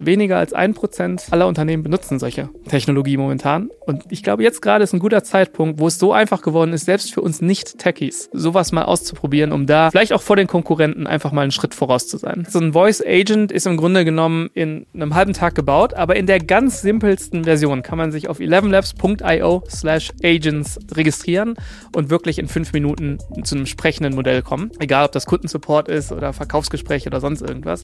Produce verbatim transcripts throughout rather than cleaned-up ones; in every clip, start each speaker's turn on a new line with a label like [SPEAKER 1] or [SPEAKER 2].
[SPEAKER 1] weniger als ein Prozent aller Unternehmen benutzen solche Technologie momentan. Und ich glaube, jetzt gerade ist ein guter Zeitpunkt, wo es so einfach geworden ist, selbst für uns Nicht-Techies, sowas mal auszuprobieren, um da vielleicht auch vor den Konkurrenten einfach mal einen Schritt voraus zu sein. So ein Voice Agent ist im Grunde genommen in einem halben Tag gebaut, aber in der ganz simpelsten Version kann man sich auf elevenlabs punkt io slash agents registrieren und wirklich in fünf Minuten zu einem sprechenden Modell kommen. Egal, ob das Kundensupport ist oder Verkaufsgespräche oder sonst irgendwas.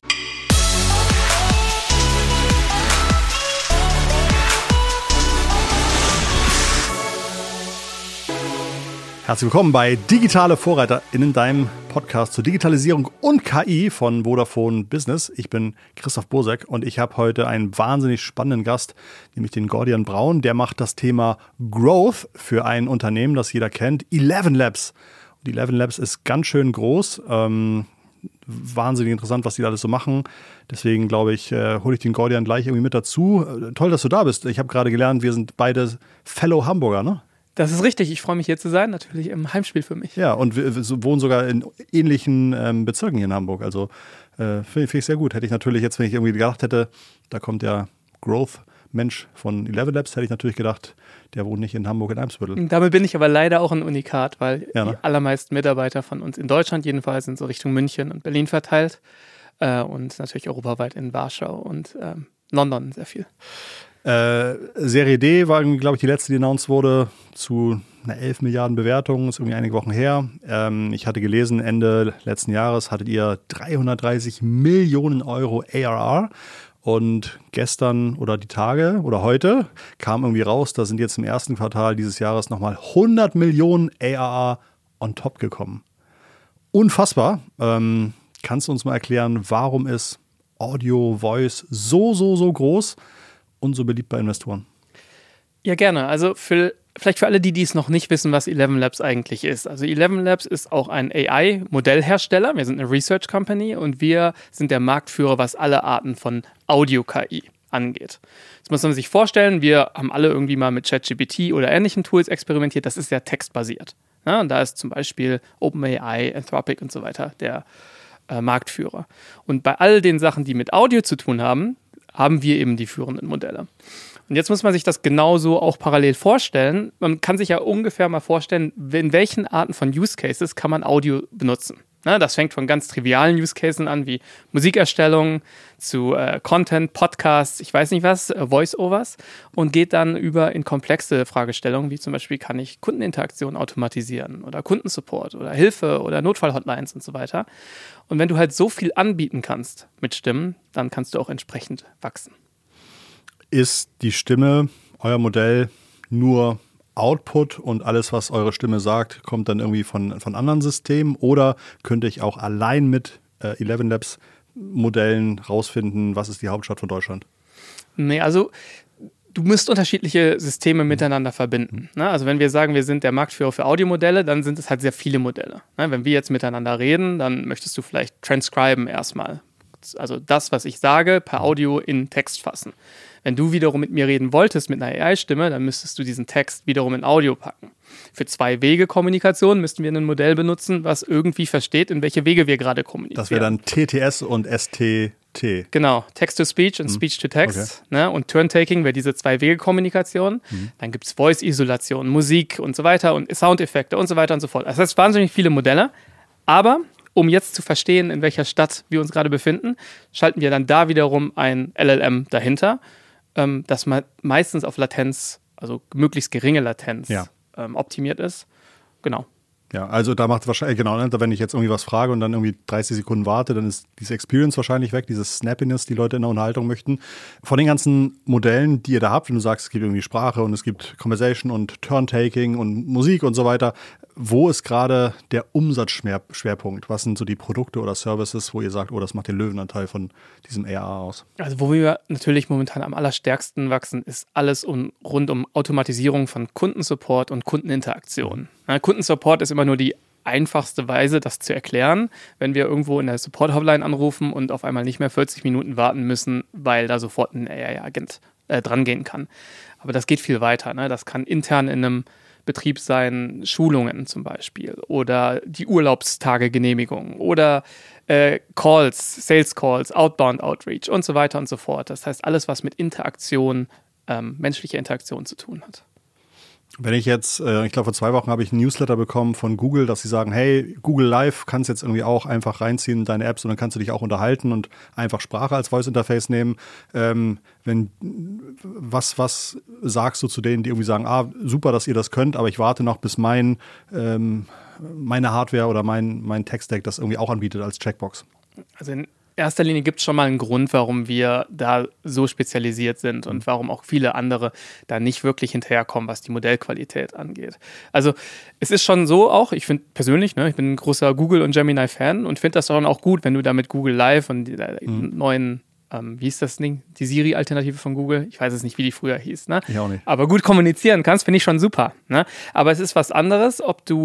[SPEAKER 2] Herzlich willkommen bei Digitale VorreiterInnen, deinem Podcast zur Digitalisierung und K I von Vodafone Business. Ich bin Christoph Bosek und ich habe heute einen wahnsinnig spannenden Gast, nämlich den Gordian Braun. Der macht das Thema Growth für ein Unternehmen, das jeder kennt, ElevenLabs. Und ElevenLabs ist ganz schön groß, ähm, wahnsinnig interessant, was die da alles so machen. Deswegen glaube ich, äh, hole ich den Gordian gleich irgendwie mit dazu. Äh, toll, dass du da bist. Ich habe gerade gelernt, wir sind beide Fellow Hamburger, ne?
[SPEAKER 1] Das ist richtig. Ich freue mich, hier zu sein. Natürlich im Heimspiel für mich.
[SPEAKER 2] Ja, und wir, wir wohnen sogar in ähnlichen ähm, Bezirken hier in Hamburg. Also äh, finde find ich sehr gut. Hätte ich natürlich jetzt, wenn ich irgendwie gedacht hätte, da kommt der Growth-Mensch von ElevenLabs, hätte ich natürlich gedacht, der wohnt nicht in Hamburg in Eimsbüttel.
[SPEAKER 1] Damit bin ich aber leider auch ein Unikat, weil
[SPEAKER 2] ja, ne?
[SPEAKER 1] die allermeisten Mitarbeiter von uns in Deutschland jedenfalls sind so Richtung München und Berlin verteilt. Äh, und natürlich europaweit in Warschau und ähm, London sehr viel.
[SPEAKER 2] Äh, Serie D war, glaube ich, die letzte, die announced wurde, zu einer elf Milliarden Bewertungen, ist irgendwie einige Wochen her. Ähm, ich hatte gelesen, Ende letzten Jahres hattet ihr dreihundertdreißig Millionen Euro A R R und gestern oder die Tage oder heute kam irgendwie raus, da sind jetzt im ersten Quartal dieses Jahres nochmal hundert Millionen A R R on top gekommen. Unfassbar. Ähm, kannst du uns mal erklären, warum ist Audio, Voice so, so, so groß und so beliebt bei Investoren?
[SPEAKER 1] Ja, gerne. Also für, vielleicht für alle, die dies noch nicht wissen, was ElevenLabs eigentlich ist. Also ElevenLabs ist auch ein A I-Modellhersteller. Wir sind eine Research Company und wir sind der Marktführer, was alle Arten von Audio-K I angeht. Das muss man sich vorstellen, wir haben alle irgendwie mal mit ChatGPT oder ähnlichen Tools experimentiert. Das ist ja textbasiert. Ja, und da ist zum Beispiel OpenAI, Anthropic und so weiter der äh, Marktführer. Und bei all den Sachen, die mit Audio zu tun haben, haben wir eben die führenden Modelle. Und jetzt muss man sich das genauso auch parallel vorstellen. Man kann sich ja ungefähr mal vorstellen, in welchen Arten von Use Cases kann man Audio benutzen. Na, das fängt von ganz trivialen Use Cases an, wie Musikerstellung zu äh, Content, Podcasts, ich weiß nicht was, äh, Voice-Overs und geht dann über in komplexe Fragestellungen, wie zum Beispiel, kann ich Kundeninteraktion automatisieren oder Kundensupport oder Hilfe oder Notfallhotlines und so weiter. Und wenn du halt so viel anbieten kannst mit Stimmen, dann kannst du auch entsprechend wachsen.
[SPEAKER 2] Ist die Stimme, euer Modell, nur Output und alles, was eure Stimme sagt, kommt dann irgendwie von, von anderen Systemen? Oder könnte ich auch allein mit äh, ElevenLabs Modellen rausfinden, was ist die Hauptstadt von Deutschland?
[SPEAKER 1] Nee, also du musst unterschiedliche Systeme miteinander verbinden. Ne? Also wenn wir sagen, wir sind der Marktführer für Audiomodelle, dann sind es halt sehr viele Modelle. Ne? Wenn wir jetzt miteinander reden, dann möchtest du vielleicht transcriben erstmal. Also das, was ich sage, per Audio in Text fassen. Wenn du wiederum mit mir reden wolltest mit einer A I-Stimme, dann müsstest du diesen Text wiederum in Audio packen. Für Zwei-Wege-Kommunikation müssten wir ein Modell benutzen, was irgendwie versteht, in welche Wege wir gerade kommunizieren.
[SPEAKER 2] Das wäre dann T T S und S T T.
[SPEAKER 1] Genau, Text-to-Speech und hm. Speech-to-Text. Okay. Ne? Und Turn-Taking wäre diese Zwei-Wege-Kommunikation. Hm. Dann gibt es Voice-Isolation, Musik und so weiter und Soundeffekte und so weiter und so fort. Das heißt, wahnsinnig viele Modelle. Aber um jetzt zu verstehen, in welcher Stadt wir uns gerade befinden, schalten wir dann da wiederum ein L L M dahinter, ähm, das me- meistens auf Latenz, also möglichst geringe Latenz,
[SPEAKER 2] ja.
[SPEAKER 1] ähm, optimiert ist. Genau.
[SPEAKER 2] Ja, also da macht es wahrscheinlich, genau, ne, wenn ich jetzt irgendwie was frage und dann irgendwie dreißig Sekunden warte, dann ist diese Experience wahrscheinlich weg, dieses Snappiness, die Leute in der Unterhaltung möchten. Von den ganzen Modellen, die ihr da habt, wenn du sagst, es gibt irgendwie Sprache und es gibt Conversation und Turn-Taking und Musik und so weiter, wo ist gerade der Umsatzschwerpunkt? Was sind so die Produkte oder Services, wo ihr sagt, oh, das macht den Löwenanteil von diesem A R R aus?
[SPEAKER 1] Also wo wir natürlich momentan am allerstärksten wachsen, ist alles um, rund um Automatisierung von Kundensupport und Kundeninteraktion. Na, Kundensupport ist immer nur die einfachste Weise, das zu erklären, wenn wir irgendwo in der Support-Hotline anrufen und auf einmal nicht mehr vierzig Minuten warten müssen, weil da sofort ein A I-Agent äh, dran gehen kann. Aber das geht viel weiter. Ne? Das kann intern in einem Betrieb sein, Schulungen zum Beispiel oder die Urlaubstagegenehmigung oder äh, Calls, Sales Calls, Outbound Outreach und so weiter und so fort. Das heißt, alles, was mit Interaktion, ähm, menschlicher Interaktion zu tun hat.
[SPEAKER 2] Wenn ich jetzt, äh, ich glaube vor zwei Wochen habe ich einen Newsletter bekommen von Google, dass sie sagen, hey, Google Live kannst jetzt irgendwie auch einfach reinziehen in deine Apps und dann kannst du dich auch unterhalten und einfach Sprache als Voice Interface nehmen. Ähm, wenn, was, was sagst du zu denen, die irgendwie sagen, ah, super, dass ihr das könnt, aber ich warte noch, bis mein, ähm, meine Hardware oder mein, mein Tech-Stack das irgendwie auch anbietet als Checkbox?
[SPEAKER 1] Also in erster Linie gibt es schon mal einen Grund, warum wir da so spezialisiert sind und warum auch viele andere da nicht wirklich hinterherkommen, was die Modellqualität angeht. Also es ist schon so auch, ich finde persönlich, ne, ich bin ein großer Google- und Gemini-Fan und finde das dann auch gut, wenn du da mit Google Live und die mhm. neuen, ähm, wie hieß das Ding, die Siri-Alternative von Google, ich weiß es nicht, wie die früher hieß, ne?
[SPEAKER 2] Ich auch nicht.
[SPEAKER 1] Aber gut kommunizieren kannst, finde ich schon super. Ne? Aber es ist was anderes, ob du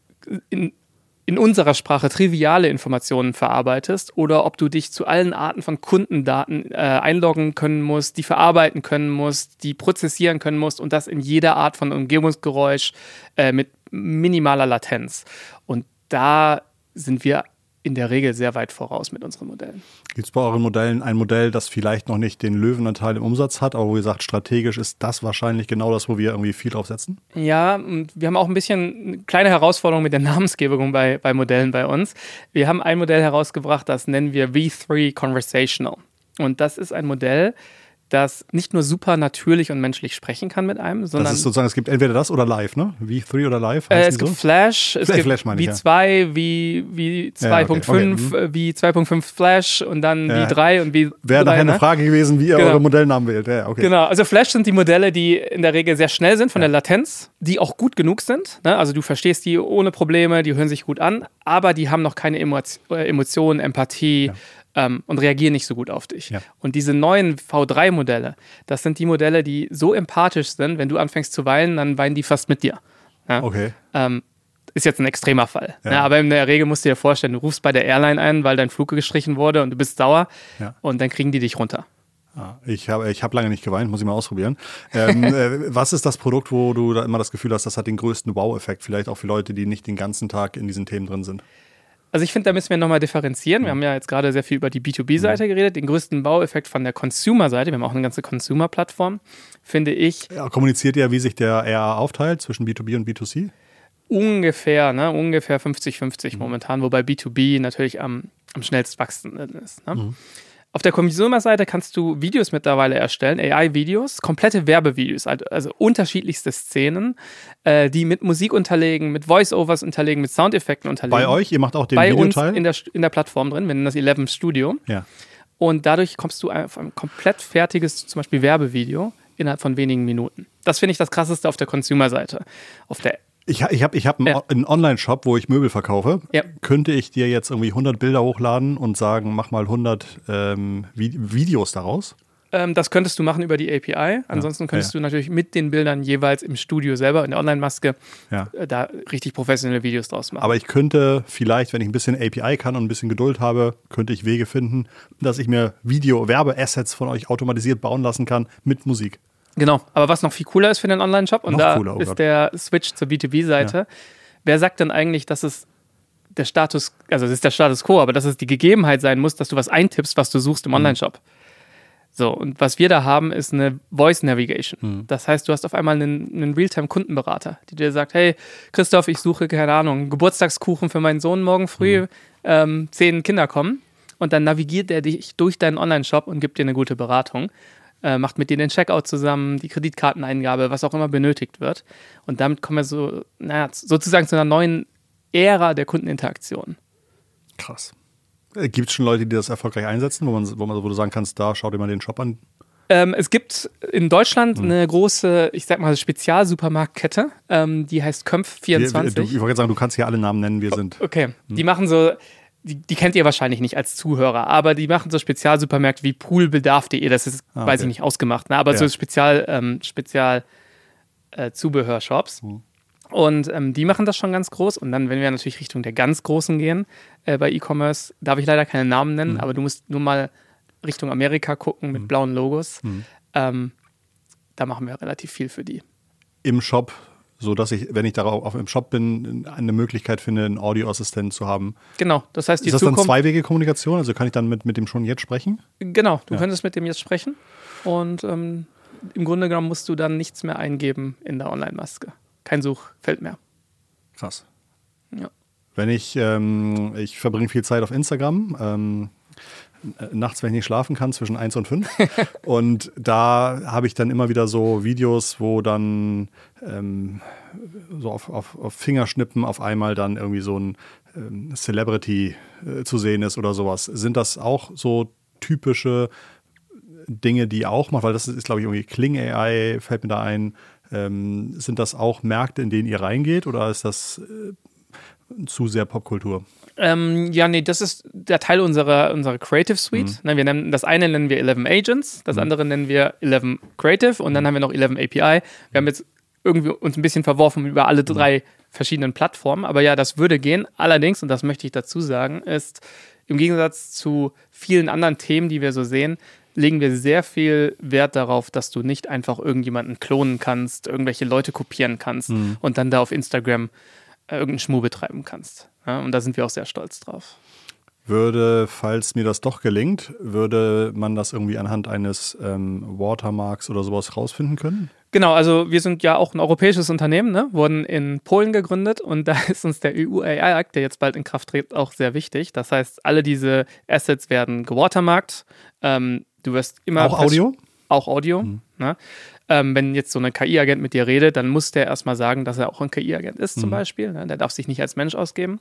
[SPEAKER 1] in in unserer Sprache triviale Informationen verarbeitest oder ob du dich zu allen Arten von Kundendaten äh, einloggen können musst, die verarbeiten können musst, die prozessieren können musst und das in jeder Art von Umgebungsgeräusch äh, mit minimaler Latenz. Und da sind wir in der Regel sehr weit voraus mit unseren Modellen.
[SPEAKER 2] Gibt es bei euren Modellen ein Modell, das vielleicht noch nicht den Löwenanteil im Umsatz hat, aber wo ihr sagt, strategisch ist das wahrscheinlich genau das, wo wir irgendwie viel drauf setzen?
[SPEAKER 1] Ja, und wir haben auch ein bisschen eine kleine Herausforderung mit der Namensgebung bei, bei Modellen bei uns. Wir haben ein Modell herausgebracht, das nennen wir V drei Conversational. Und das ist ein Modell, das nicht nur super natürlich und menschlich sprechen kann mit einem, sondern...
[SPEAKER 2] Das ist sozusagen, es gibt entweder das oder Live, ne? V drei oder Live?
[SPEAKER 1] Äh, es gibt so? Flash, es
[SPEAKER 2] Flash,
[SPEAKER 1] gibt
[SPEAKER 2] Flash meine ich,
[SPEAKER 1] V zwei, ja. V zwei Punkt fünf,
[SPEAKER 2] ja, okay, okay.
[SPEAKER 1] V zwei Punkt fünf Flash und dann
[SPEAKER 2] ja.
[SPEAKER 1] V drei und V drei.
[SPEAKER 2] Wäre nachher
[SPEAKER 1] ne?
[SPEAKER 2] eine Frage gewesen, wie ihr
[SPEAKER 1] genau.
[SPEAKER 2] eure Modellnamen wählt. Ja, okay.
[SPEAKER 1] Genau, also Flash sind die Modelle, die in der Regel sehr schnell sind von ja. der Latenz, die auch gut genug sind. Ne? Also du verstehst die ohne Probleme, die hören sich gut an, aber die haben noch keine Emotionen, Empathie, ja. Ähm, und reagieren nicht so gut auf dich. Ja. Und diese neuen V drei Modelle, das sind die Modelle, die so empathisch sind, wenn du anfängst zu weinen, dann weinen die fast mit dir. Ja?
[SPEAKER 2] Okay.
[SPEAKER 1] Ähm, ist jetzt ein extremer Fall.
[SPEAKER 2] Ja.
[SPEAKER 1] Ja, aber in der Regel musst du dir vorstellen, du rufst bei der Airline ein, weil dein Flug gestrichen wurde und du bist sauer ja. und dann kriegen die dich runter.
[SPEAKER 2] Ah, ich habe ich hab lange nicht geweint, muss ich mal ausprobieren. Ähm, äh, was ist das Produkt, wo du da immer das Gefühl hast, das hat den größten Wow-Effekt, vielleicht auch für Leute, die nicht den ganzen Tag in diesen Themen drin sind?
[SPEAKER 1] Also ich finde, da müssen wir nochmal differenzieren. Wir haben ja jetzt gerade sehr viel über die B zwei B-Seite mhm. geredet. Den größten Baueffekt von der Consumer-Seite, wir haben auch eine ganze Consumer-Plattform, finde ich.
[SPEAKER 2] Ja, kommuniziert ihr, wie sich der R A aufteilt zwischen B zwei B und B zwei C?
[SPEAKER 1] Ungefähr, ne? Ungefähr fünfzig fünfzig mhm. momentan, wobei B zwei B natürlich am, am schnellst wachsenden ist. Ne? Mhm. Auf der Consumer-Seite kannst du Videos mittlerweile erstellen, A I-Videos, komplette Werbevideos, also unterschiedlichste Szenen, äh, die mit Musik unterlegen, mit Voice-Overs unterlegen, mit Soundeffekten unterlegen.
[SPEAKER 2] Bei euch? Ihr macht auch den
[SPEAKER 1] Bei
[SPEAKER 2] Videoteil?
[SPEAKER 1] uns in der, in der Plattform drin, wir nennen das eleven Studio.
[SPEAKER 2] Ja.
[SPEAKER 1] Und dadurch kommst du auf ein komplett fertiges, zum Beispiel Werbevideo, innerhalb von wenigen Minuten. Das finde ich das Krasseste auf der Consumer-Seite. Auf der
[SPEAKER 2] Ich, ich habe ich hab einen,
[SPEAKER 1] ja.
[SPEAKER 2] einen Online-Shop, wo ich Möbel verkaufe.
[SPEAKER 1] Ja.
[SPEAKER 2] Könnte ich dir jetzt irgendwie hundert Bilder hochladen und sagen, mach mal hundert ähm, Videos daraus?
[SPEAKER 1] Ähm, das könntest du machen über die A P I. Ansonsten ja. könntest ja. du natürlich mit den Bildern jeweils im Studio selber, in der Online-Maske,
[SPEAKER 2] ja.
[SPEAKER 1] äh, da richtig professionelle Videos draus machen.
[SPEAKER 2] Aber ich könnte vielleicht, wenn ich ein bisschen A P I kann und ein bisschen Geduld habe, könnte ich Wege finden, dass ich mir Video-Werbe-Assets von euch automatisiert bauen lassen kann mit Musik.
[SPEAKER 1] Genau, aber was noch viel cooler ist für den Online-Shop, und
[SPEAKER 2] noch
[SPEAKER 1] da
[SPEAKER 2] cooler, oh
[SPEAKER 1] ist
[SPEAKER 2] Gott.
[SPEAKER 1] der Switch zur B zwei B-Seite. Ja. Wer sagt denn eigentlich, dass es der Status, also es ist der Status Quo, aber dass es die Gegebenheit sein muss, dass du was eintippst, was du suchst im Online-Shop. Mhm. So, und was wir da haben, ist eine Voice Navigation. Mhm. Das heißt, du hast auf einmal einen, einen Realtime-Kundenberater, der dir sagt, hey, Christoph, ich suche, keine Ahnung, Geburtstagskuchen für meinen Sohn morgen früh, mhm. ähm, zehn Kinder kommen. Und dann navigiert er dich durch deinen Online-Shop und gibt dir eine gute Beratung. Äh, macht mit dir den Checkout zusammen, die Kreditkarteneingabe, was auch immer benötigt wird. Und damit kommen wir so, naja, sozusagen zu einer neuen Ära der Kundeninteraktion.
[SPEAKER 2] Krass. Gibt es schon Leute, die das erfolgreich einsetzen, wo, man, wo, man, wo du sagen kannst, da schau dir mal den Shop an?
[SPEAKER 1] Ähm, es gibt in Deutschland hm. eine große, ich sag mal, Spezialsupermarktkette, ähm, die heißt Kömpf vierundzwanzig.
[SPEAKER 2] Wir, wir, ich wollte sagen, du kannst hier alle Namen nennen, wir sind.
[SPEAKER 1] Okay, hm. die machen so... Die, die kennt ihr wahrscheinlich nicht als Zuhörer, aber die machen so Spezialsupermärkte wie poolbedarf punkt de, das ist, ah, okay. weiß ich nicht, ausgemacht, ne? aber ja. so Spezial, ähm, Spezial äh, Zubehörshops. Mhm. Und ähm, die machen das schon ganz groß. Und dann, wenn wir natürlich Richtung der ganz Großen gehen, äh, bei E-Commerce, darf ich leider keine Namen nennen, mhm. aber du musst nur mal Richtung Amerika gucken mit mhm. blauen Logos. Mhm. Ähm, da machen wir relativ viel für die.
[SPEAKER 2] Im Shop sodass ich, wenn ich darauf auf im Shop bin, eine Möglichkeit finde, einen Audioassistenten zu haben.
[SPEAKER 1] Genau, das heißt, die
[SPEAKER 2] Ist das
[SPEAKER 1] Zukunft,
[SPEAKER 2] dann Zweiwege-Kommunikation? Also kann ich dann mit, mit dem schon jetzt sprechen?
[SPEAKER 1] Genau, du
[SPEAKER 2] Ja.
[SPEAKER 1] könntest mit dem jetzt sprechen und ähm, im Grunde genommen musst du dann nichts mehr eingeben in der Online-Maske. Kein Suchfeld mehr.
[SPEAKER 2] Krass.
[SPEAKER 1] Ja.
[SPEAKER 2] Wenn ich, ähm, ich verbringe viel Zeit auf Instagram, ähm, nachts, wenn ich nicht schlafen kann, zwischen eins und fünf. Und da habe ich dann immer wieder so Videos, wo dann ähm, so auf, auf, auf Fingerschnippen auf einmal dann irgendwie so ein ähm, Celebrity äh, zu sehen ist oder sowas. Sind das auch so typische Dinge, die ihr auch macht? Weil das ist, glaube ich, irgendwie Kling A I, fällt mir da ein. Ähm, sind das auch Märkte, in denen ihr reingeht oder ist das äh, zu sehr Popkultur?
[SPEAKER 1] Ähm, ja, nee, das ist der Teil unserer, unserer Creative Suite. Mhm. Wir nennen, das eine nennen wir eleven Agents, das mhm. andere nennen wir eleven Creative und dann haben wir noch eleven A P I. Wir haben jetzt irgendwie uns ein bisschen verworfen über alle drei mhm. verschiedenen Plattformen, aber ja, das würde gehen. Allerdings, und das möchte ich dazu sagen, ist im Gegensatz zu vielen anderen Themen, die wir so sehen, legen wir sehr viel Wert darauf, dass du nicht einfach irgendjemanden klonen kannst, irgendwelche Leute kopieren kannst mhm. und dann da auf Instagram äh, irgendeinen Schmuh betreiben kannst. Ja, und da sind wir auch sehr stolz drauf.
[SPEAKER 2] Würde, falls mir das doch gelingt, würde man das irgendwie anhand eines ähm, Watermarks oder sowas rausfinden können?
[SPEAKER 1] Genau, also wir sind ja auch ein europäisches Unternehmen, ne? Wurden in Polen gegründet und da ist uns der E U A I-Akt, der jetzt bald in Kraft tritt, auch sehr wichtig. Das heißt, alle diese Assets werden gewatermarkt. Ähm, du wirst immer...
[SPEAKER 2] Auch Audio?
[SPEAKER 1] Auch Audio. Mhm. Ne? Ähm, wenn jetzt so ein K I-Agent mit dir redet, dann muss der erstmal sagen, dass er auch ein K I-Agent ist zum mhm. Beispiel. Ne? Der darf sich nicht als Mensch ausgeben.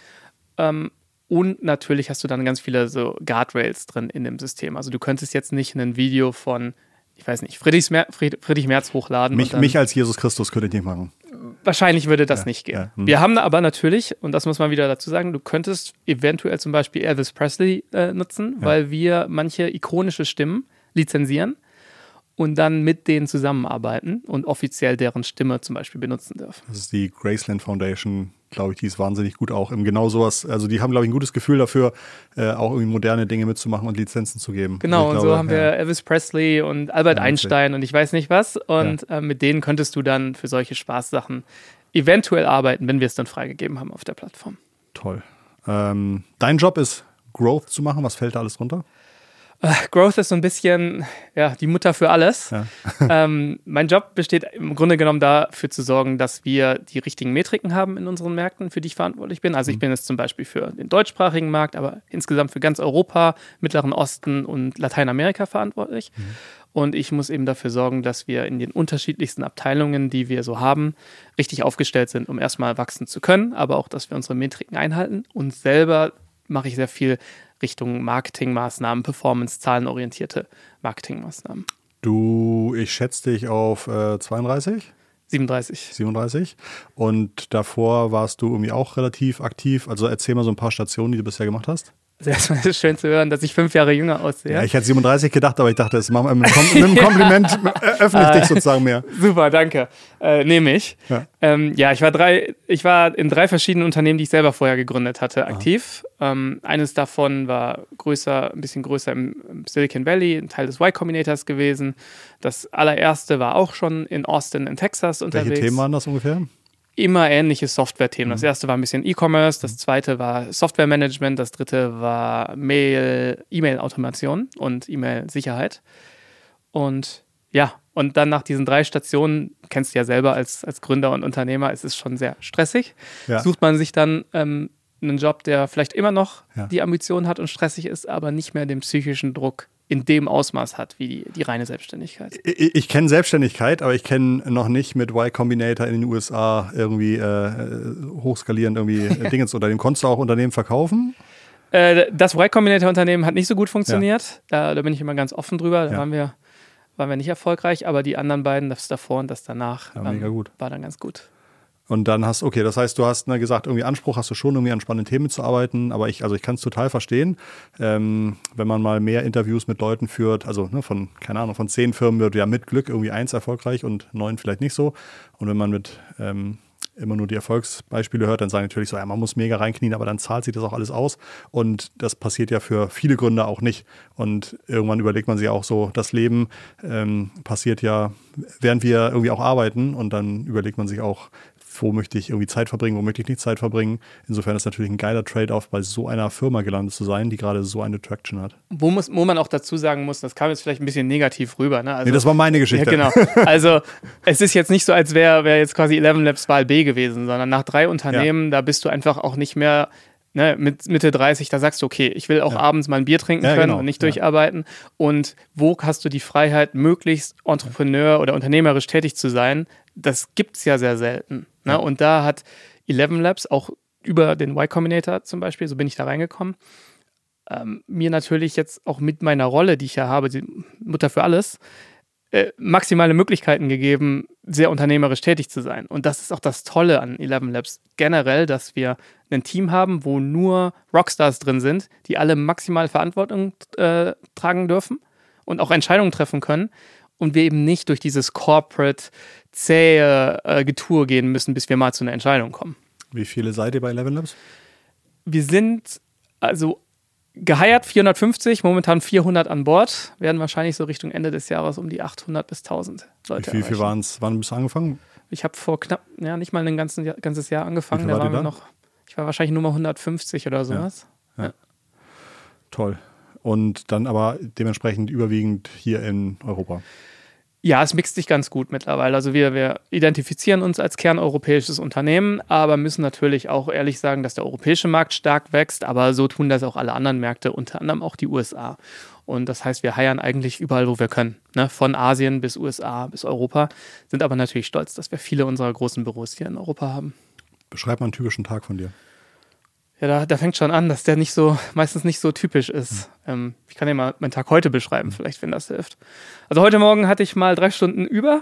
[SPEAKER 1] Ähm, und natürlich hast du dann ganz viele so Guardrails drin in dem System. Also du könntest jetzt nicht ein Video von, ich weiß nicht, Friedrich, Mer- Fried- Friedrich Merz hochladen.
[SPEAKER 2] Mich,
[SPEAKER 1] dann,
[SPEAKER 2] mich als Jesus Christus könnte ich nicht machen.
[SPEAKER 1] Wahrscheinlich würde das ja, nicht gehen.
[SPEAKER 2] Ja, hm.
[SPEAKER 1] Wir haben aber natürlich, und das muss man wieder dazu sagen, du könntest eventuell zum Beispiel Elvis Presley äh, nutzen, ja. weil wir manche ikonische Stimmen lizenzieren und dann mit denen zusammenarbeiten und offiziell deren Stimme zum Beispiel benutzen dürfen.
[SPEAKER 2] Das ist die Graceland Foundation, glaube ich, die ist wahnsinnig gut auch im genau sowas, also die haben, glaube ich, ein gutes Gefühl dafür, äh, auch irgendwie moderne Dinge mitzumachen und Lizenzen zu geben.
[SPEAKER 1] Genau,
[SPEAKER 2] also
[SPEAKER 1] und
[SPEAKER 2] glaube,
[SPEAKER 1] so haben wir
[SPEAKER 2] ja.
[SPEAKER 1] Elvis Presley und Albert
[SPEAKER 2] ja,
[SPEAKER 1] Einstein und ich weiß nicht was und ja. äh, mit denen könntest du dann für solche Spaßsachen eventuell arbeiten, wenn wir es dann freigegeben haben auf der Plattform.
[SPEAKER 2] Toll. Ähm, dein Job ist, Growth zu machen, was fällt da alles runter?
[SPEAKER 1] Growth ist so ein bisschen ja, die Mutter für alles.
[SPEAKER 2] Ja.
[SPEAKER 1] ähm, mein Job besteht im Grunde genommen dafür zu sorgen, dass wir die richtigen Metriken haben in unseren Märkten, für die ich verantwortlich bin. Also ich bin jetzt zum Beispiel für den deutschsprachigen Markt, aber insgesamt für ganz Europa, Mittleren Osten und Lateinamerika verantwortlich. Mhm. Und ich muss eben dafür sorgen, dass wir in den unterschiedlichsten Abteilungen, die wir so haben, richtig aufgestellt sind, um erstmal wachsen zu können, aber auch, dass wir unsere Metriken einhalten. Und selber mache ich sehr viel Richtung Marketingmaßnahmen, Performance, zahlenorientierte Marketingmaßnahmen.
[SPEAKER 2] Du, ich schätze dich auf äh, zweiunddreißig?
[SPEAKER 1] siebenunddreißig.
[SPEAKER 2] siebenunddreißig. Und davor warst du irgendwie auch relativ aktiv. Also erzähl mal so ein paar Stationen, die du bisher gemacht hast.
[SPEAKER 1] Also erstmal ist es schön zu hören, dass ich fünf Jahre jünger aussehe.
[SPEAKER 2] Ja, ich hätte siebenunddreißig gedacht, aber ich dachte, das machen wir mit einem Kompliment, öffne ich dich sozusagen mehr.
[SPEAKER 1] Super, danke. Äh, nehme ich. Ja. Ähm, ja, ich war drei, ich war in drei verschiedenen Unternehmen, die ich selber vorher gegründet hatte, aktiv. Ähm, eines davon war größer, ein bisschen größer im, im Silicon Valley, ein Teil des Y Combinators gewesen. Das allererste war auch schon in Austin in Texas unterwegs.
[SPEAKER 2] Welche Themen waren das ungefähr?
[SPEAKER 1] Immer ähnliche Software-Themen. Das erste war ein bisschen E-Commerce, das zweite war Software-Management, das dritte war Mail, E-Mail-Automation und E-Mail-Sicherheit. Und ja, und dann nach diesen drei Stationen, kennst du ja selber als, als Gründer und Unternehmer, es ist schon sehr stressig. Ja. Sucht man sich dann ähm, einen Job, der vielleicht immer noch ja. die Ambition hat und stressig ist, aber nicht mehr den psychischen Druck in dem Ausmaß hat, wie die, die reine Selbstständigkeit.
[SPEAKER 2] Ich, ich kenne Selbstständigkeit, aber ich kenne noch nicht mit Y Combinator in den U S A irgendwie äh, hochskalierend irgendwie Dingens oder dem konntest du auch Unternehmen verkaufen?
[SPEAKER 1] Äh, das Y Combinator Unternehmen hat nicht so gut funktioniert. Ja. Da, da bin ich immer ganz offen drüber. Da ja. waren wir, waren wir nicht erfolgreich, aber die anderen beiden, das davor und das danach,
[SPEAKER 2] ja, mega
[SPEAKER 1] ähm,
[SPEAKER 2] gut.
[SPEAKER 1] war dann ganz gut.
[SPEAKER 2] Und dann hast, okay, das heißt, du hast ne, gesagt, irgendwie Anspruch hast du schon, irgendwie an spannenden Themen zu arbeiten, aber ich, also ich kann es total verstehen, ähm, wenn man mal mehr Interviews mit Leuten führt, also ne, von, keine Ahnung, von zehn Firmen wird ja mit Glück irgendwie eins erfolgreich und neun vielleicht nicht so. Und wenn man mit ähm, immer nur die Erfolgsbeispiele hört, dann sagen natürlich so, ja, man muss mega reinknien, aber dann zahlt sich das auch alles aus. Und das passiert ja für viele Gründer auch nicht. Und irgendwann überlegt man sich auch so, das Leben ähm, passiert ja, während wir irgendwie auch arbeiten. Und dann überlegt man sich auch, wo möchte ich irgendwie Zeit verbringen, wo möchte ich nicht Zeit verbringen. Insofern ist natürlich ein geiler Trade-off, bei so einer Firma gelandet zu sein, die gerade so eine Traction hat.
[SPEAKER 1] Wo, muss, wo man auch dazu sagen muss, das kam jetzt vielleicht ein bisschen negativ rüber. Ne? Also,
[SPEAKER 2] nee, das war meine Geschichte.
[SPEAKER 1] Ja, genau. Also es ist jetzt nicht so, als wäre wär jetzt quasi Eleven Labs Wahl B gewesen, sondern nach drei Unternehmen, ja. da bist du einfach auch nicht mehr ne, mit Mitte dreißig, da sagst du, okay, ich will auch ja. abends mal ein Bier trinken ja, können genau. und nicht ja. durcharbeiten. Und wo hast du die Freiheit, möglichst Entrepreneur oder unternehmerisch tätig zu sein? Das gibt es ja sehr selten. Ne? Ja. Und da hat Eleven Labs auch über den Y Combinator zum Beispiel, so bin ich da reingekommen, ähm, mir natürlich jetzt auch mit meiner Rolle, die ich ja habe, die Mutter für alles, äh, maximale Möglichkeiten gegeben, sehr unternehmerisch tätig zu sein. Und das ist auch das Tolle an Eleven Labs generell, dass wir ein Team haben, wo nur Rockstars drin sind, die alle maximal Verantwortung äh, tragen dürfen und auch Entscheidungen treffen können. Und wir eben nicht durch dieses Corporate zähe äh, Getue gehen müssen, bis wir mal zu einer Entscheidung kommen.
[SPEAKER 2] Wie viele seid ihr bei Eleven Labs?
[SPEAKER 1] Wir sind also geheiert vierhundertfünfzig, momentan vierhundert an Bord, werden wahrscheinlich so Richtung Ende des Jahres um die achthundert bis tausend Leute
[SPEAKER 2] Wie viel waren es? Wann bist du angefangen?
[SPEAKER 1] Ich habe vor knapp, ja nicht mal ein ganzes Jahr, ganzes Jahr angefangen. Da waren wir noch, ich war wahrscheinlich Nummer hundertfünfzig oder sowas.
[SPEAKER 2] Ja. Ja. Ja. Toll. Und dann aber dementsprechend überwiegend hier in Europa.
[SPEAKER 1] Ja, es mixt sich ganz gut mittlerweile. Also wir, wir identifizieren uns als kerneuropäisches Unternehmen, aber müssen natürlich auch ehrlich sagen, dass der europäische Markt stark wächst, aber so tun das auch alle anderen Märkte, unter anderem auch die U S A. Und das heißt, wir heiern eigentlich überall, wo wir können, ne? Von Asien bis U S A bis Europa, sind aber natürlich stolz, dass wir viele unserer großen Büros hier in Europa haben.
[SPEAKER 2] Beschreib mal einen typischen Tag von dir.
[SPEAKER 1] Ja, da, da fängt schon an, dass der nicht so, meistens nicht so typisch ist. Mhm. Ähm, ich kann dir mal meinen Tag heute beschreiben, vielleicht, wenn das hilft. Also heute Morgen hatte ich mal drei Stunden über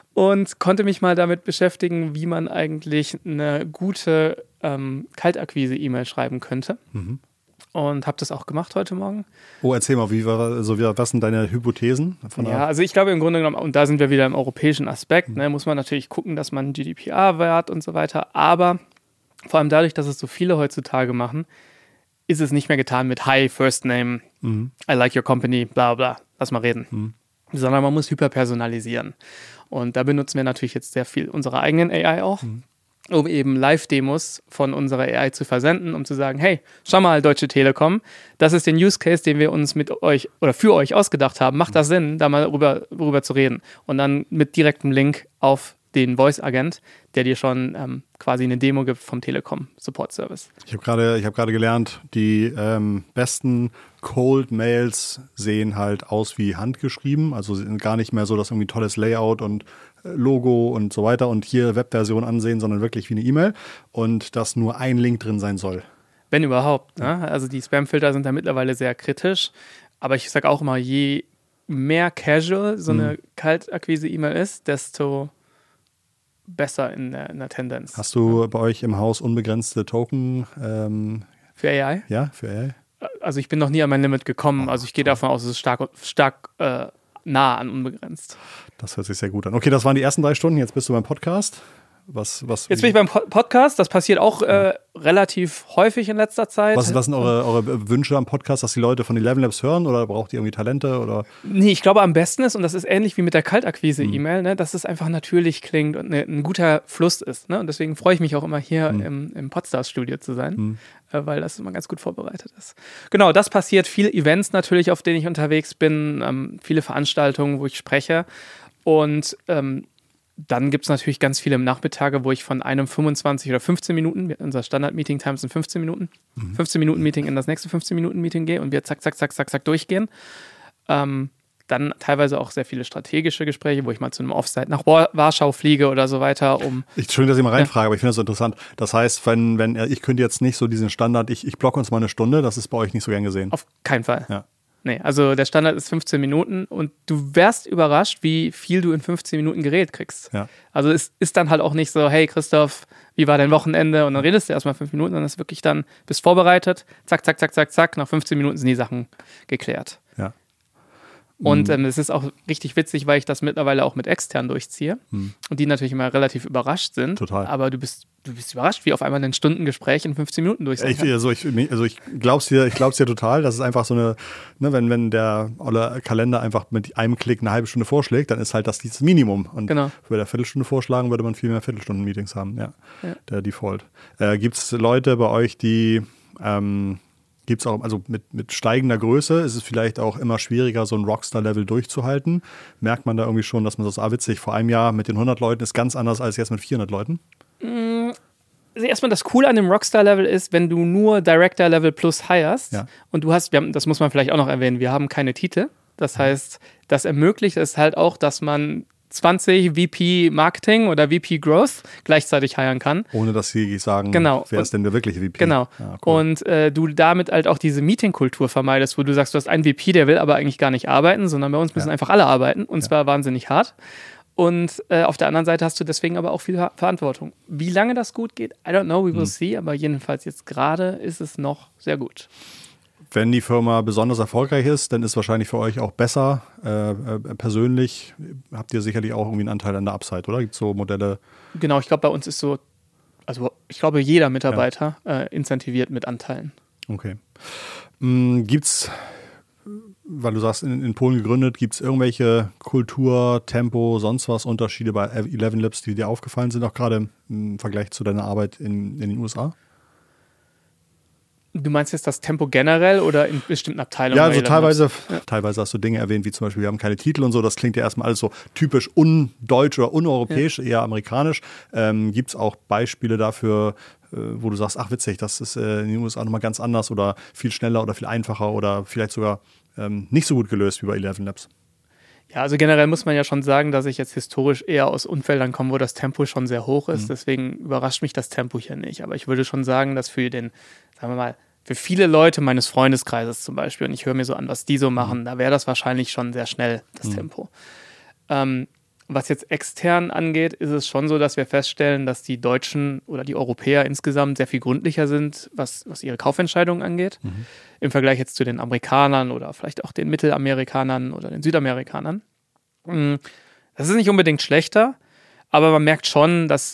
[SPEAKER 1] und konnte mich mal damit beschäftigen, wie man eigentlich eine gute ähm, Kaltakquise-E-Mail schreiben könnte. Mhm. Und habe das auch gemacht heute Morgen.
[SPEAKER 2] Oh, erzähl mal, wie war, also, was sind deine Hypothesen? Von
[SPEAKER 1] ja, also ich glaube im Grunde genommen, und da sind wir wieder im europäischen Aspekt, mhm. ne, muss man natürlich gucken, dass man G D P R-Wert und so weiter, aber vor allem dadurch, dass es so viele heutzutage machen, ist es nicht mehr getan mit Hi, First Name, mhm. I like your company, bla bla, lass mal reden. Mhm. Sondern man muss hyperpersonalisieren. Und da benutzen wir natürlich jetzt sehr viel unsere eigenen A I auch, mhm. um eben Live-Demos von unserer A I zu versenden, um zu sagen, hey, schau mal, Deutsche Telekom, das ist der Use Case, den wir uns mit euch oder für euch ausgedacht haben. Macht das Sinn, da mal rüber, rüber zu reden? Und dann mit direktem Link auf den Voice-Agent, der dir schon ähm, quasi eine Demo gibt vom Telekom-Support-Service.
[SPEAKER 2] Ich habe gerade ich hab gerade gelernt, die ähm, besten Cold-Mails sehen halt aus wie handgeschrieben, also sind gar nicht mehr so, dass irgendwie tolles Layout und äh, Logo und so weiter und hier Webversion ansehen, sondern wirklich wie eine E-Mail und dass nur ein Link drin sein soll.
[SPEAKER 1] Wenn überhaupt. Ne? Also die Spam-Filter sind da mittlerweile sehr kritisch, aber ich sage auch immer, je mehr casual so eine mhm. Kaltakquise-E-Mail ist, desto besser in der, in der Tendenz.
[SPEAKER 2] Hast du ja. bei euch im Haus unbegrenzte Token? Ähm,
[SPEAKER 1] für A I?
[SPEAKER 2] Ja, für A I.
[SPEAKER 1] Also ich bin noch nie an mein Limit gekommen. Oh, also ich gehe davon aus, es ist stark, stark äh, nah an unbegrenzt.
[SPEAKER 2] Das hört sich sehr gut an. Okay, das waren die ersten drei Stunden. Jetzt bist du beim Podcast. Was, was,
[SPEAKER 1] Jetzt bin ich beim Podcast, das passiert auch äh, relativ häufig in letzter Zeit.
[SPEAKER 2] Was, was sind eure, eure Wünsche am Podcast, dass die Leute von Eleven Labs hören oder braucht ihr irgendwie Talente? Oder?
[SPEAKER 1] Nee, ich glaube am besten ist, und das ist ähnlich wie mit der Kaltakquise-E-Mail, mhm. ne, dass es einfach natürlich klingt und ne, ein guter Fluss ist. Ne? Und deswegen freue ich mich auch immer hier mhm. im, im Podstars-Studio zu sein, mhm. äh, weil das immer ganz gut vorbereitet ist. Genau, das passiert. Viele Events natürlich, auf denen ich unterwegs bin, ähm, viele Veranstaltungen, wo ich spreche und ähm, dann gibt es natürlich ganz viele Nachmittage, wo ich von einem fünfundzwanzig oder fünfzehn Minuten, unser Standard-Meeting-Time sind fünfzehn Minuten, mhm. fünfzehn Minuten Meeting in das nächste fünfzehn Minuten Meeting gehe und wir zack, zack, zack, zack, zack durchgehen. Ähm, dann teilweise auch sehr viele strategische Gespräche, wo ich mal zu einem Offsite nach Warschau fliege oder so weiter. Um
[SPEAKER 2] ich, schön, dass ich mal reinfrage, ja. aber ich finde das so interessant. Das heißt, wenn, wenn ich könnte jetzt nicht so diesen Standard, ich, ich blocke uns mal eine Stunde, das ist bei euch nicht so gern gesehen.
[SPEAKER 1] Auf keinen Fall.
[SPEAKER 2] Ja.
[SPEAKER 1] Nee, also der Standard ist fünfzehn Minuten und du wärst überrascht, wie viel du in fünfzehn Minuten geredet kriegst.
[SPEAKER 2] Ja.
[SPEAKER 1] Also es ist dann halt auch nicht so, hey Christoph, wie war dein Wochenende? Und dann redest du erstmal fünf Minuten, sondern es ist wirklich dann, bist vorbereitet, zack, zack, zack, zack, zack, nach fünfzehn Minuten sind die Sachen geklärt.
[SPEAKER 2] Ja.
[SPEAKER 1] Und ähm, es ist auch richtig witzig, weil ich das mittlerweile auch mit extern durchziehe mhm. und die natürlich immer relativ überrascht sind.
[SPEAKER 2] Total.
[SPEAKER 1] Aber du bist, du bist überrascht, wie auf einmal ein Stundengespräch in fünfzehn Minuten durch sein
[SPEAKER 2] ich,
[SPEAKER 1] kann.
[SPEAKER 2] Also ich, also ich glaub's dir, ich glaub's dir total. Das ist einfach so eine, ne, wenn, wenn der olle Kalender einfach mit einem Klick eine halbe Stunde vorschlägt, dann ist halt das dieses Minimum. Und
[SPEAKER 1] genau.
[SPEAKER 2] würde er Viertelstunde vorschlagen, würde man viel mehr Viertelstunden-Meetings haben. Ja,
[SPEAKER 1] ja.
[SPEAKER 2] Der Default. Äh, Gibt es Leute bei euch, die ähm, Gibt es auch, also mit, mit steigender Größe ist es vielleicht auch immer schwieriger, so ein Rockstar-Level durchzuhalten. Merkt man da irgendwie schon, dass man das, ah witzig, vor einem Jahr mit den hundert Leuten ist ganz anders als jetzt mit vierhundert Leuten?
[SPEAKER 1] Also erstmal das Coole an dem Rockstar-Level ist, wenn du nur Director-Level plus hirest
[SPEAKER 2] ja.
[SPEAKER 1] und du hast, wir haben, das muss man vielleicht auch noch erwähnen, wir haben keine Titel. Das heißt, das ermöglicht es halt auch, dass man zwanzig V P Marketing oder V P Growth gleichzeitig hiren kann.
[SPEAKER 2] Ohne dass sie sagen,
[SPEAKER 1] genau.
[SPEAKER 2] wer ist denn der wirkliche V P?
[SPEAKER 1] Genau.
[SPEAKER 2] Ja, cool.
[SPEAKER 1] Und äh, du damit halt auch diese Meeting-Kultur vermeidest, wo du sagst, du hast einen V P, der will aber eigentlich gar nicht arbeiten, sondern bei uns müssen ja. einfach alle arbeiten und ja. zwar wahnsinnig hart. Und äh, auf der anderen Seite hast du deswegen aber auch viel ha- Verantwortung. Wie lange das gut geht, I don't know, we will hm. see, aber jedenfalls jetzt gerade ist es noch sehr gut.
[SPEAKER 2] Wenn die Firma besonders erfolgreich ist, dann ist wahrscheinlich für euch auch besser. Äh, äh, persönlich habt ihr sicherlich auch irgendwie einen Anteil an der Upside, oder? Gibt es so Modelle?
[SPEAKER 1] Genau, ich glaube, bei uns ist so, also ich glaube, jeder Mitarbeiter ja. äh, incentiviert mit Anteilen.
[SPEAKER 2] Okay. Mhm, gibt's, weil du sagst, in, in Polen gegründet, gibt es irgendwelche Kultur, Tempo, sonst was Unterschiede bei ElevenLabs, die dir aufgefallen sind, auch gerade im Vergleich zu deiner Arbeit in, in den U S A?
[SPEAKER 1] Du meinst jetzt das Tempo generell oder in bestimmten Abteilungen?
[SPEAKER 2] Ja, also teilweise,
[SPEAKER 1] ja.
[SPEAKER 2] teilweise hast du Dinge erwähnt, wie zum Beispiel, wir haben keine Titel und so. Das klingt ja erstmal alles so typisch undeutsch oder uneuropäisch, ja. eher amerikanisch. Ähm, gibt es auch Beispiele dafür, äh, wo du sagst, ach witzig, das ist äh, in den U S A nochmal ganz anders oder viel schneller oder viel einfacher oder vielleicht sogar ähm, nicht so gut gelöst wie bei ElevenLabs?
[SPEAKER 1] Ja, also generell muss man ja schon sagen, dass ich jetzt historisch eher aus Umfeldern komme, wo das Tempo schon sehr hoch ist. Mhm. Deswegen überrascht mich das Tempo hier nicht. Aber ich würde schon sagen, dass für den, sagen wir mal, für viele Leute meines Freundeskreises zum Beispiel, und ich höre mir so an, was die so machen, mhm. da wäre das wahrscheinlich schon sehr schnell, das mhm. Tempo. Ähm, was jetzt extern angeht, ist es schon so, dass wir feststellen, dass die Deutschen oder die Europäer insgesamt sehr viel gründlicher sind, was, was ihre Kaufentscheidungen angeht, mhm. im Vergleich jetzt zu den Amerikanern oder vielleicht auch den Mittelamerikanern oder den Südamerikanern. Das ist nicht unbedingt schlechter, aber man merkt schon, dass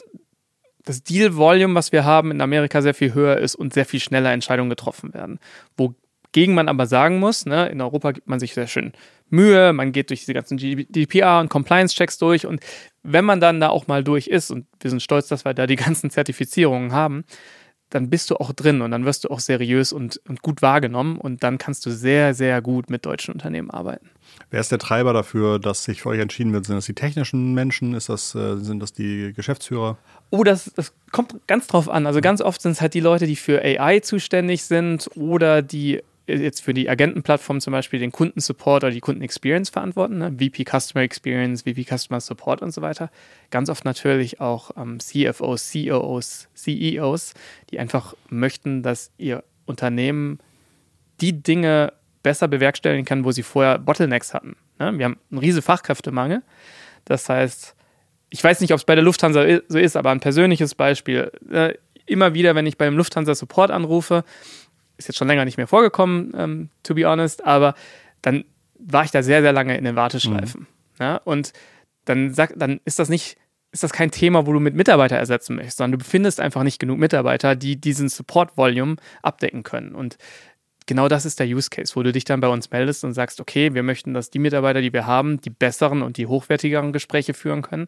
[SPEAKER 1] das Deal-Volume, was wir haben, in Amerika sehr viel höher ist und sehr viel schneller Entscheidungen getroffen werden. Wogegen man aber sagen muss, ne, in Europa gibt man sich sehr schön Mühe, man geht durch diese ganzen G D P R und Compliance-Checks durch und wenn man dann da auch mal durch ist, und wir sind stolz, dass wir da die ganzen Zertifizierungen haben, dann bist du auch drin und dann wirst du auch seriös und, und gut wahrgenommen und dann kannst du sehr, sehr gut mit deutschen Unternehmen arbeiten.
[SPEAKER 2] Wer ist der Treiber dafür, dass sich für euch entschieden wird? Sind das die technischen Menschen? Ist das, äh, sind das die Geschäftsführer?
[SPEAKER 1] Oh, das, das kommt ganz drauf an. Also ganz oft sind es halt die Leute, die für A I zuständig sind oder die jetzt für die Agentenplattform zum Beispiel den Kundensupport oder die Kundenexperience verantworten, ne? V P Customer Experience, V P Customer Support und so weiter. Ganz oft natürlich auch ähm, C F Os, C O Os, C E Os, die einfach möchten, dass ihr Unternehmen die Dinge besser bewerkstelligen kann, wo sie vorher Bottlenecks hatten. Ne? Wir haben einen riesen Fachkräftemangel. Das heißt, ich weiß nicht, ob es bei der Lufthansa so ist, aber ein persönliches Beispiel. Äh, immer wieder, wenn ich beim Lufthansa Support anrufe, ist jetzt schon länger nicht mehr vorgekommen, ähm, to be honest, aber dann war ich da sehr, sehr lange in den Warteschleifen. Mhm. Ja? Und dann, sag, dann ist das nicht, ist das kein Thema, wo du mit Mitarbeiter ersetzen möchtest, sondern du findest einfach nicht genug Mitarbeiter, die diesen Support-Volume abdecken können. Und genau das ist der Use Case, wo du dich dann bei uns meldest und sagst, okay, wir möchten, dass die Mitarbeiter, die wir haben, die besseren und die hochwertigeren Gespräche führen können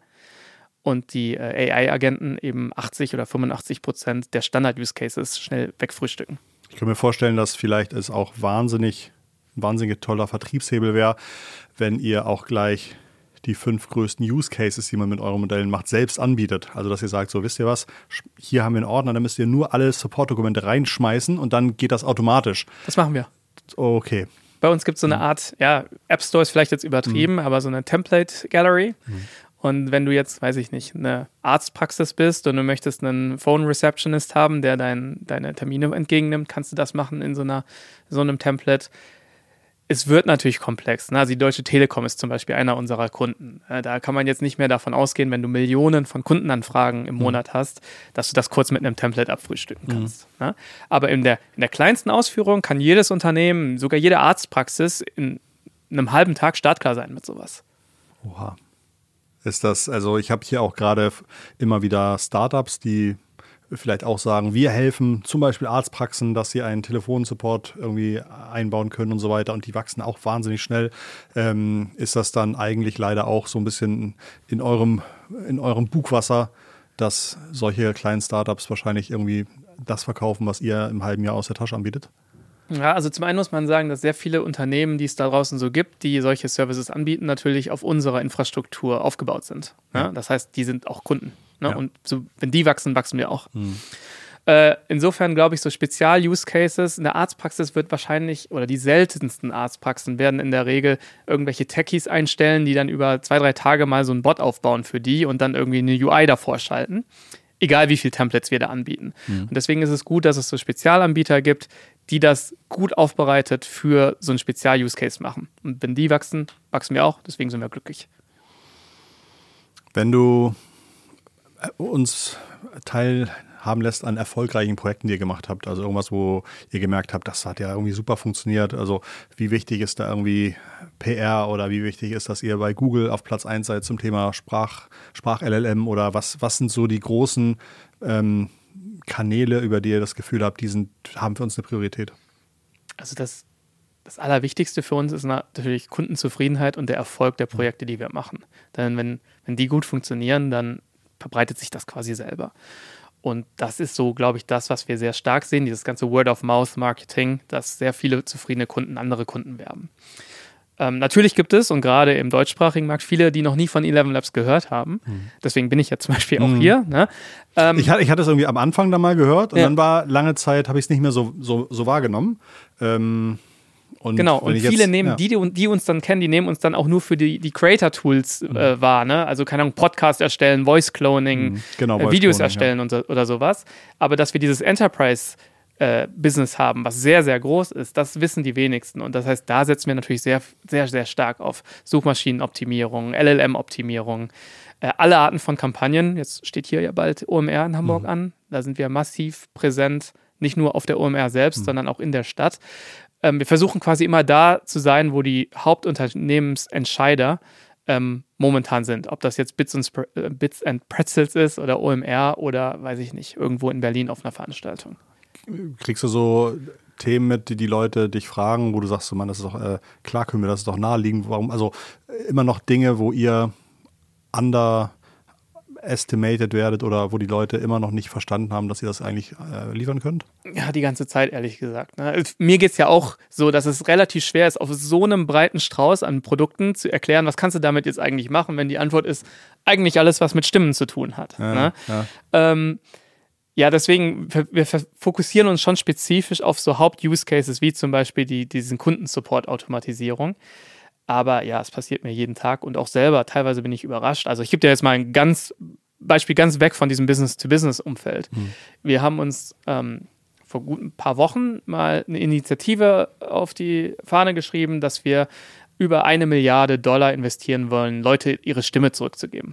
[SPEAKER 1] und die äh, A I-Agenten eben achtzig oder fünfundachtzig Prozent der Standard-Use-Cases schnell wegfrühstücken.
[SPEAKER 2] Ich kann mir vorstellen, dass vielleicht es auch wahnsinnig, ein wahnsinnig toller Vertriebshebel wäre, wenn ihr auch gleich die fünf größten Use Cases, die man mit euren Modellen macht, selbst anbietet. Also dass ihr sagt, so wisst ihr was, hier haben wir einen Ordner, da müsst ihr nur alle Support-Dokumente reinschmeißen und dann geht das automatisch.
[SPEAKER 1] Das machen wir.
[SPEAKER 2] Okay.
[SPEAKER 1] Bei uns gibt es so eine Art, ja, App Store ist vielleicht jetzt übertrieben, mhm. aber so eine Template Gallery. Mhm. Und wenn du jetzt, weiß ich nicht, eine Arztpraxis bist und du möchtest einen Phone Receptionist haben, der dein, deine Termine entgegennimmt, kannst du das machen in so, einer, so einem Template. Es wird natürlich komplex. Ne? Also die Deutsche Telekom ist zum Beispiel einer unserer Kunden. Da kann man jetzt nicht mehr davon ausgehen, wenn du Millionen von Kundenanfragen im mhm. Monat hast, dass du das kurz mit einem Template abfrühstücken kannst. Mhm. Ne? Aber in der, in der kleinsten Ausführung kann jedes Unternehmen, sogar jede Arztpraxis in einem halben Tag startklar sein mit sowas.
[SPEAKER 2] Oha. Ist das, also ich habe hier auch gerade immer wieder Startups, die vielleicht auch sagen, wir helfen zum Beispiel Arztpraxen, dass sie einen Telefonsupport irgendwie einbauen können und so weiter und die wachsen auch wahnsinnig schnell. Ähm, ist das dann eigentlich leider auch so ein bisschen in eurem, in eurem Bugwasser, dass solche kleinen Startups wahrscheinlich irgendwie das verkaufen, was ihr im halben Jahr aus der Tasche anbietet?
[SPEAKER 1] Ja, also zum einen muss man sagen, dass sehr viele Unternehmen, die es da draußen so gibt, die solche Services anbieten, natürlich auf unserer Infrastruktur aufgebaut sind. Ja? Ja. Das heißt, die sind auch Kunden. Ne? Ja. Und so, wenn die wachsen, wachsen wir auch. Hm. Äh, insofern glaube ich, so Spezial-Use-Cases in der Arztpraxis wird wahrscheinlich, oder die seltensten Arztpraxen werden in der Regel irgendwelche Techies einstellen, die dann über zwei, drei Tage mal so einen Bot aufbauen für die und dann irgendwie eine U I davor schalten. Egal wie viele Templates wir da anbieten. Hm. Und deswegen ist es gut, dass es so Spezialanbieter gibt, die das gut aufbereitet für so einen Spezial-Use-Case machen. Und wenn die wachsen, wachsen wir auch. Deswegen sind wir glücklich.
[SPEAKER 2] Wenn du uns teilhaben lässt an erfolgreichen Projekten, die ihr gemacht habt, also irgendwas, wo ihr gemerkt habt, das hat ja irgendwie super funktioniert. Also wie wichtig ist da irgendwie P R oder wie wichtig ist, dass ihr bei Google auf Platz eins seid zum Thema Sprach, Sprach-L L M oder was, was sind so die großen ähm, Kanäle, über die ihr das Gefühl habt, die sind, haben für uns eine Priorität?
[SPEAKER 1] Also das, das Allerwichtigste für uns ist natürlich Kundenzufriedenheit und der Erfolg der Projekte, die wir machen. Denn wenn, wenn die gut funktionieren, dann verbreitet sich das quasi selber. Und das ist so, glaube ich, das, was wir sehr stark sehen, dieses ganze Word-of-Mouth-Marketing, dass sehr viele zufriedene Kunden andere Kunden werben. Ähm, natürlich gibt es, und gerade im deutschsprachigen Markt, viele, die noch nie von Eleven Labs gehört haben. Mhm. Deswegen bin ich ja zum Beispiel auch mhm. hier. Ne? Ähm,
[SPEAKER 2] ich, hatte, ich hatte es irgendwie am Anfang da mal gehört und ja. dann war lange Zeit, habe ich es nicht mehr so, so, so wahrgenommen. Ähm,
[SPEAKER 1] und genau, und viele jetzt, nehmen, ja. die, die, die uns dann kennen, die nehmen uns dann auch nur für die, die Creator-Tools mhm. äh, wahr. Ne? Also keine Ahnung, Podcast erstellen, Voice-Cloning, mhm. genau, äh, Voice Videos erstellen ja. und so, oder sowas. Aber dass wir dieses Enterprise Äh, Business haben, was sehr, sehr groß ist, das wissen die wenigsten. Und das heißt, da setzen wir natürlich sehr, sehr, sehr stark auf Suchmaschinenoptimierung, L L M-Optimierung, äh, alle Arten von Kampagnen. Jetzt steht hier ja bald O M R in Hamburg mhm. an. Da sind wir massiv präsent, nicht nur auf der O M R selbst, mhm. sondern auch in der Stadt. Ähm, wir versuchen quasi immer da zu sein, wo die Hauptunternehmensentscheider ähm, momentan sind. Ob das jetzt Bits and, Spre- äh, Bits and Pretzels ist oder O M R oder, weiß ich nicht, irgendwo in Berlin auf einer Veranstaltung.
[SPEAKER 2] Kriegst du so Themen mit, die die Leute dich fragen, wo du sagst, so, Mann, das ist doch, äh, klar können wir das ist doch naheliegend. Warum? Also immer noch Dinge, wo ihr underestimated werdet oder wo die Leute immer noch nicht verstanden haben, dass ihr das eigentlich äh, liefern könnt?
[SPEAKER 1] Ja, die ganze Zeit, ehrlich gesagt. Ne? Mir geht es ja auch so, dass es relativ schwer ist, auf so einem breiten Strauß an Produkten zu erklären, was kannst du damit jetzt eigentlich machen, wenn die Antwort ist, eigentlich alles, was mit Stimmen zu tun hat.
[SPEAKER 2] Ja,
[SPEAKER 1] ne?
[SPEAKER 2] ja.
[SPEAKER 1] Ähm, Ja, deswegen, wir fokussieren uns schon spezifisch auf so Haupt-Use-Cases, wie zum Beispiel die, diesen Kundensupport-Automatisierung. Aber ja, es passiert mir jeden Tag und auch selber. Teilweise bin ich überrascht. Also ich gebe dir jetzt mal ein ganz Beispiel ganz weg von diesem Business-to-Business-Umfeld. Mhm. Wir haben uns ähm, vor gut ein paar Wochen mal eine Initiative auf die Fahne geschrieben, dass wir über eine Milliarde Dollar investieren wollen, Leute ihre Stimme zurückzugeben.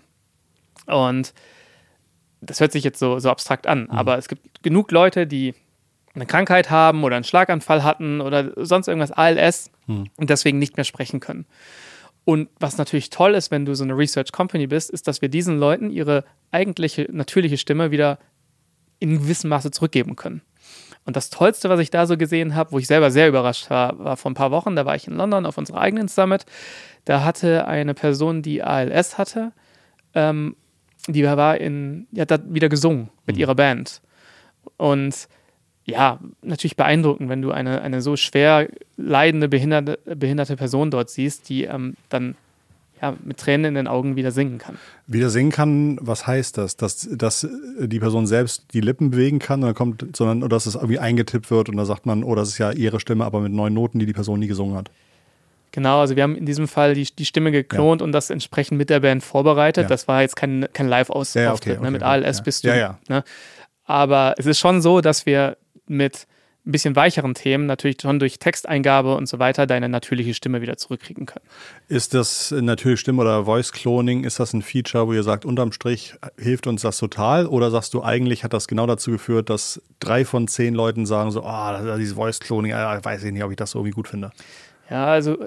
[SPEAKER 1] Und das hört sich jetzt so, so abstrakt an, mhm. aber es gibt genug Leute, die eine Krankheit haben oder einen Schlaganfall hatten oder sonst irgendwas, A L S, mhm. und deswegen nicht mehr sprechen können. Und was natürlich toll ist, wenn du so eine Research Company bist, ist, dass wir diesen Leuten ihre eigentliche, natürliche Stimme wieder in gewissem Maße zurückgeben können. Und das Tollste, was ich da so gesehen habe, wo ich selber sehr überrascht war, war vor ein paar Wochen, da war ich in London auf unserer eigenen Summit, da hatte eine Person, die A L S hatte, ähm, die war in, die hat da wieder gesungen mit mhm. ihrer Band. Und ja, natürlich beeindruckend, wenn du eine, eine so schwer leidende, behinderte, behinderte Person dort siehst, die ähm, dann ja, mit Tränen in den Augen wieder singen kann.
[SPEAKER 2] Wieder singen kann, was heißt das? Dass, dass die Person selbst die Lippen bewegen kann oder kommt, sondern oder dass es irgendwie eingetippt wird und da sagt man, oh, das ist ja ihre Stimme, aber mit neun Noten, die die Person nie gesungen hat.
[SPEAKER 1] Genau, also wir haben in diesem Fall die, die Stimme geklont ja. und das entsprechend mit der Band vorbereitet. Ja. Das war jetzt kein, kein Live-Auftritt. Ja, okay, okay, ne? Mit okay, A L S ja. bist du.
[SPEAKER 2] Ja, ja.
[SPEAKER 1] Ne? Aber es ist schon so, dass wir mit ein bisschen weicheren Themen natürlich schon durch Texteingabe und so weiter deine natürliche Stimme wieder zurückkriegen können.
[SPEAKER 2] Ist das natürliche Stimme oder Voice Cloning, ist das ein Feature, wo ihr sagt, unterm Strich hilft uns das total? Oder sagst du, eigentlich hat das genau dazu geführt, dass drei von zehn Leuten sagen so, ah, oh, dieses Voice Cloning, weiß ich nicht, ob ich das so irgendwie gut finde?
[SPEAKER 1] Ja, also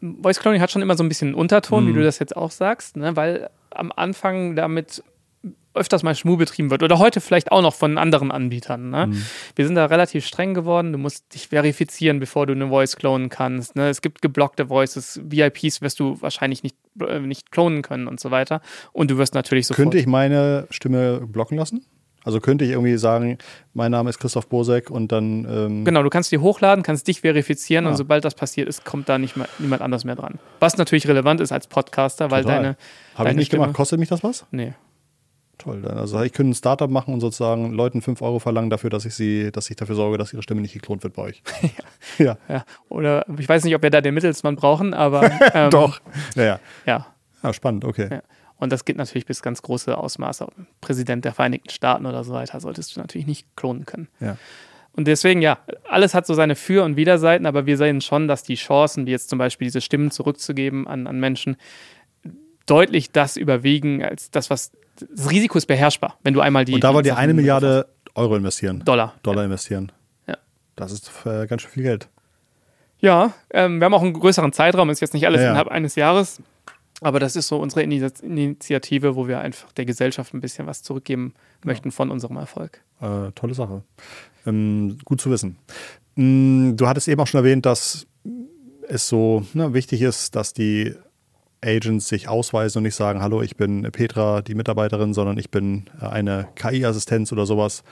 [SPEAKER 1] Voice Cloning hat schon immer so ein bisschen einen Unterton,
[SPEAKER 2] Mhm.
[SPEAKER 1] wie du das jetzt auch sagst, ne? Weil am Anfang damit öfters mal Schmuh betrieben wird oder heute vielleicht auch noch von anderen Anbietern. Ne?
[SPEAKER 2] Mhm.
[SPEAKER 1] Wir sind da relativ streng geworden. Du musst dich verifizieren, bevor du eine Voice klonen kannst. Ne? Es gibt geblockte Voices, V I Ps wirst du wahrscheinlich nicht, äh, nicht klonen können und so weiter. Und du wirst natürlich sofort...
[SPEAKER 2] Könnte ich meine Stimme blocken lassen? Also könnte ich irgendwie sagen, mein Name ist Christoph Bosek und dann... Ähm
[SPEAKER 1] Genau, du kannst die hochladen, kannst dich verifizieren
[SPEAKER 2] Ah.
[SPEAKER 1] und sobald das passiert ist, kommt da nicht mehr, niemand anders mehr dran. Was natürlich relevant ist als Podcaster, weil
[SPEAKER 2] Total.
[SPEAKER 1] deine
[SPEAKER 2] Habe ich
[SPEAKER 1] deine
[SPEAKER 2] nicht
[SPEAKER 1] Stimme-
[SPEAKER 2] gemacht. Kostet mich das was?
[SPEAKER 1] Nee.
[SPEAKER 2] Toll. Dann- Also ich könnte ein Startup machen und sozusagen Leuten fünf Euro verlangen dafür, dass ich sie, dass ich dafür sorge, dass ihre Stimme nicht geklont wird bei euch. ja.
[SPEAKER 1] Ja. Oder ich weiß nicht, ob wir da den Mittelsmann brauchen, aber ähm,
[SPEAKER 2] Doch. Ja, ja.
[SPEAKER 1] Ja.
[SPEAKER 2] Ah, spannend, okay.
[SPEAKER 1] Ja. Und das geht natürlich bis ganz große Ausmaße. Präsident der Vereinigten Staaten oder so weiter solltest du natürlich nicht klonen können.
[SPEAKER 2] Ja.
[SPEAKER 1] Und deswegen, ja, alles hat so seine Für- und Widerseiten, aber wir sehen schon, dass die Chancen, wie jetzt zum Beispiel diese Stimmen zurückzugeben an, an Menschen, deutlich das überwiegen als das, was das Risiko ist beherrschbar, wenn du einmal die.
[SPEAKER 2] Und da wollt
[SPEAKER 1] die
[SPEAKER 2] ihr eine
[SPEAKER 1] Sachen
[SPEAKER 2] Milliarde Euro investieren.
[SPEAKER 1] Dollar.
[SPEAKER 2] Dollar investieren.
[SPEAKER 1] Ja.
[SPEAKER 2] Das ist äh, ganz schön viel Geld.
[SPEAKER 1] Ja, ähm, wir haben auch einen größeren Zeitraum, ist jetzt nicht alles
[SPEAKER 2] Ja, ja.
[SPEAKER 1] innerhalb eines Jahres, aber das ist so unsere Ini- Initiative, wo wir einfach der Gesellschaft ein bisschen was zurückgeben möchten von unserem Erfolg.
[SPEAKER 2] Äh, tolle Sache. Ähm, gut zu wissen. Mm, du hattest eben auch schon erwähnt, dass es so ne, wichtig ist, dass die Agents sich ausweisen und nicht sagen, hallo, ich bin Petra, die Mitarbeiterin, sondern ich bin äh, eine K I-Assistenz oder sowas.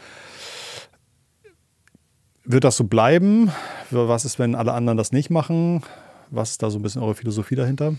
[SPEAKER 2] Wird das so bleiben? Was ist, wenn alle anderen das nicht machen? Was ist da so ein bisschen eure Philosophie dahinter?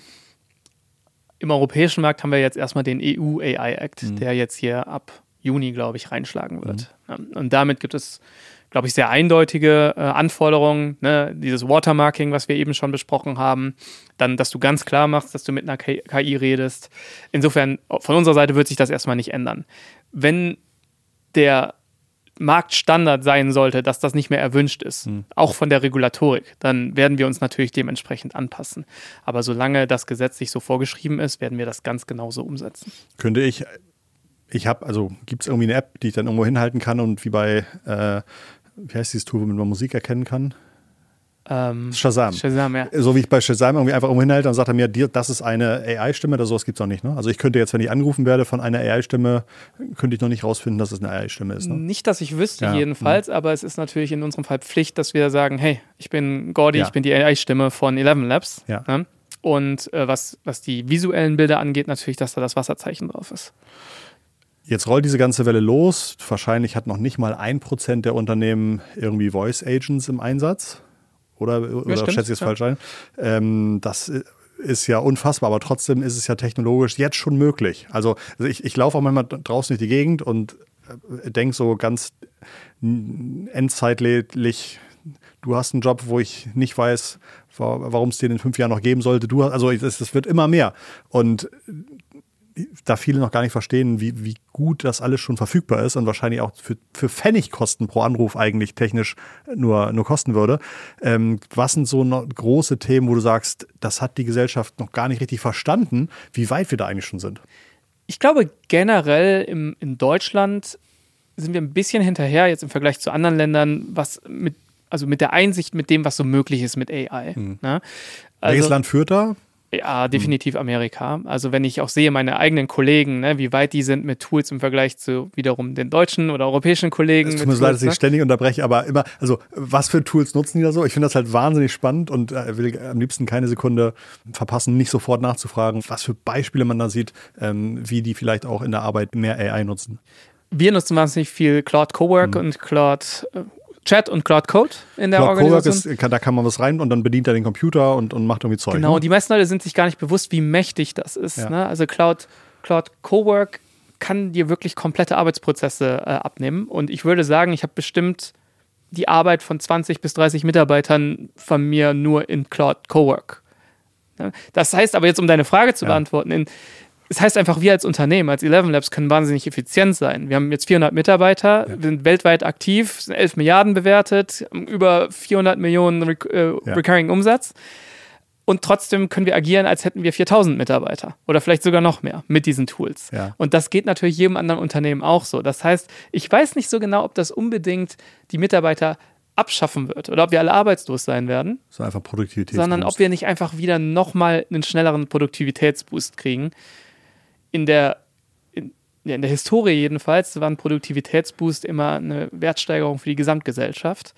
[SPEAKER 1] Im europäischen Markt haben wir jetzt erstmal den E U A I Act,
[SPEAKER 2] Mhm.
[SPEAKER 1] der jetzt hier ab Juni, glaube ich, reinschlagen wird. Ja, und damit gibt es, glaube ich, sehr eindeutige äh, Anforderungen. Ne? Dieses Watermarking, was wir eben schon besprochen haben. Dann, dass du ganz klar machst, dass du mit einer K I redest. Insofern, von unserer Seite wird sich das erstmal nicht ändern. Wenn der Marktstandard sein sollte, dass das nicht mehr erwünscht ist,
[SPEAKER 2] Mhm.
[SPEAKER 1] auch von der Regulatorik, dann werden wir uns natürlich dementsprechend anpassen. Aber solange das gesetzlich so vorgeschrieben ist, werden wir das ganz genauso umsetzen.
[SPEAKER 2] Könnte ich, ich habe, also gibt es irgendwie eine App, die ich dann irgendwo hinhalten kann und wie bei, äh, wie heißt dieses Tool, womit man Musik erkennen kann?
[SPEAKER 1] Ähm,
[SPEAKER 2] Shazam.
[SPEAKER 1] Shazam, ja.
[SPEAKER 2] So wie ich bei Shazam irgendwie einfach irgendwo hinhalte, dann sagt er mir, dir, das ist eine A I-Stimme, oder sowas gibt es noch nicht. Ne? Also ich könnte jetzt, wenn ich angerufen werde von einer A I-Stimme, könnte ich noch nicht rausfinden, dass es eine A I-Stimme ist. Ne?
[SPEAKER 1] Nicht, dass ich wüsste
[SPEAKER 2] Ja.
[SPEAKER 1] jedenfalls, aber es ist natürlich in unserem Fall Pflicht, dass wir sagen, hey, ich bin Gordy,
[SPEAKER 2] Ja.
[SPEAKER 1] ich bin die A I-Stimme von Eleven Labs.
[SPEAKER 2] Ja.
[SPEAKER 1] Ne? Und äh, was, was die visuellen Bilder angeht, natürlich, dass da das Wasserzeichen drauf ist.
[SPEAKER 2] Jetzt rollt diese ganze Welle los. Wahrscheinlich hat noch nicht mal ein Prozent der Unternehmen irgendwie Voice Agents im Einsatz. Oder, oder
[SPEAKER 1] stimmt,
[SPEAKER 2] schätze ich es
[SPEAKER 1] ja.
[SPEAKER 2] falsch ein? Ähm, das ist ja unfassbar, aber trotzdem ist es ja technologisch jetzt schon möglich. Also, also ich, ich laufe auch manchmal draußen durch die Gegend und äh, denke so ganz endzeitlich, du hast einen Job, wo ich nicht weiß, warum es den in fünf Jahren noch geben sollte. Du hast, also es, es wird immer mehr. Und da viele noch gar nicht verstehen, wie, wie gut das alles schon verfügbar ist und wahrscheinlich auch für, für Pfennigkosten pro Anruf eigentlich technisch nur, nur kosten würde. Ähm, was sind so noch große Themen, wo du sagst, das hat die Gesellschaft noch gar nicht richtig verstanden, wie weit wir da eigentlich schon sind?
[SPEAKER 1] Ich glaube, generell im, in Deutschland sind wir ein bisschen hinterher, jetzt im Vergleich zu anderen Ländern, was mit, also mit der Einsicht, mit dem, was so möglich ist mit A I.
[SPEAKER 2] Mhm.
[SPEAKER 1] Ne?
[SPEAKER 2] Welches
[SPEAKER 1] Also,
[SPEAKER 2] Land führt da?
[SPEAKER 1] ja, definitiv Amerika. Also wenn ich auch sehe, meine eigenen Kollegen, ne, wie weit die sind mit Tools im Vergleich zu wiederum den deutschen oder europäischen Kollegen.
[SPEAKER 2] Es tut
[SPEAKER 1] mit
[SPEAKER 2] mir so leid,
[SPEAKER 1] Tools,
[SPEAKER 2] dass ich ständig unterbreche, aber immer, also was für Tools nutzen die da so? Ich finde das halt wahnsinnig spannend und äh, will am liebsten keine Sekunde verpassen, nicht sofort nachzufragen, was für Beispiele man da sieht, ähm, wie die vielleicht auch in der Arbeit mehr A I nutzen.
[SPEAKER 1] Wir nutzen wahnsinnig viel Claude Cowork
[SPEAKER 2] Mhm.
[SPEAKER 1] und Claude äh, Chat und Claude Code in der
[SPEAKER 2] Claude Cowork
[SPEAKER 1] Organisation.
[SPEAKER 2] ist, kann, da kann man was rein und dann bedient er den Computer und, und macht irgendwie Zeug.
[SPEAKER 1] Genau,
[SPEAKER 2] ne?
[SPEAKER 1] die meisten Leute sind sich gar nicht bewusst, wie mächtig das ist.
[SPEAKER 2] Ja.
[SPEAKER 1] Ne? Also Cloud, Cloud Cowork kann dir wirklich komplette Arbeitsprozesse äh, abnehmen. Und ich würde sagen, ich habe bestimmt die Arbeit von zwanzig bis dreißig Mitarbeitern von mir nur in Cloud Cowork. Ne? Das heißt aber jetzt, um deine Frage zu
[SPEAKER 2] Ja.
[SPEAKER 1] beantworten, in, es heißt einfach, wir als Unternehmen, als Eleven Labs können wahnsinnig effizient sein. Wir haben jetzt vierhundert Mitarbeiter,
[SPEAKER 2] Ja.
[SPEAKER 1] wir sind weltweit aktiv, sind elf Milliarden bewertet, haben über vierhundert Millionen Re äh,
[SPEAKER 2] Ja.
[SPEAKER 1] Recurring Umsatz. Und trotzdem können wir agieren, als hätten wir viertausend Mitarbeiter oder vielleicht sogar noch mehr mit diesen Tools.
[SPEAKER 2] Ja.
[SPEAKER 1] Und das geht natürlich jedem anderen Unternehmen auch so. Das heißt, ich weiß nicht so genau, ob das unbedingt die Mitarbeiter abschaffen wird oder ob wir alle arbeitslos sein werden,
[SPEAKER 2] so einfach Produktivität,
[SPEAKER 1] sondern ob wir nicht einfach wieder nochmal einen schnelleren Produktivitätsboost kriegen. In der, in, ja, in der Historie jedenfalls war ein Produktivitätsboost immer eine Wertsteigerung für die Gesamtgesellschaft.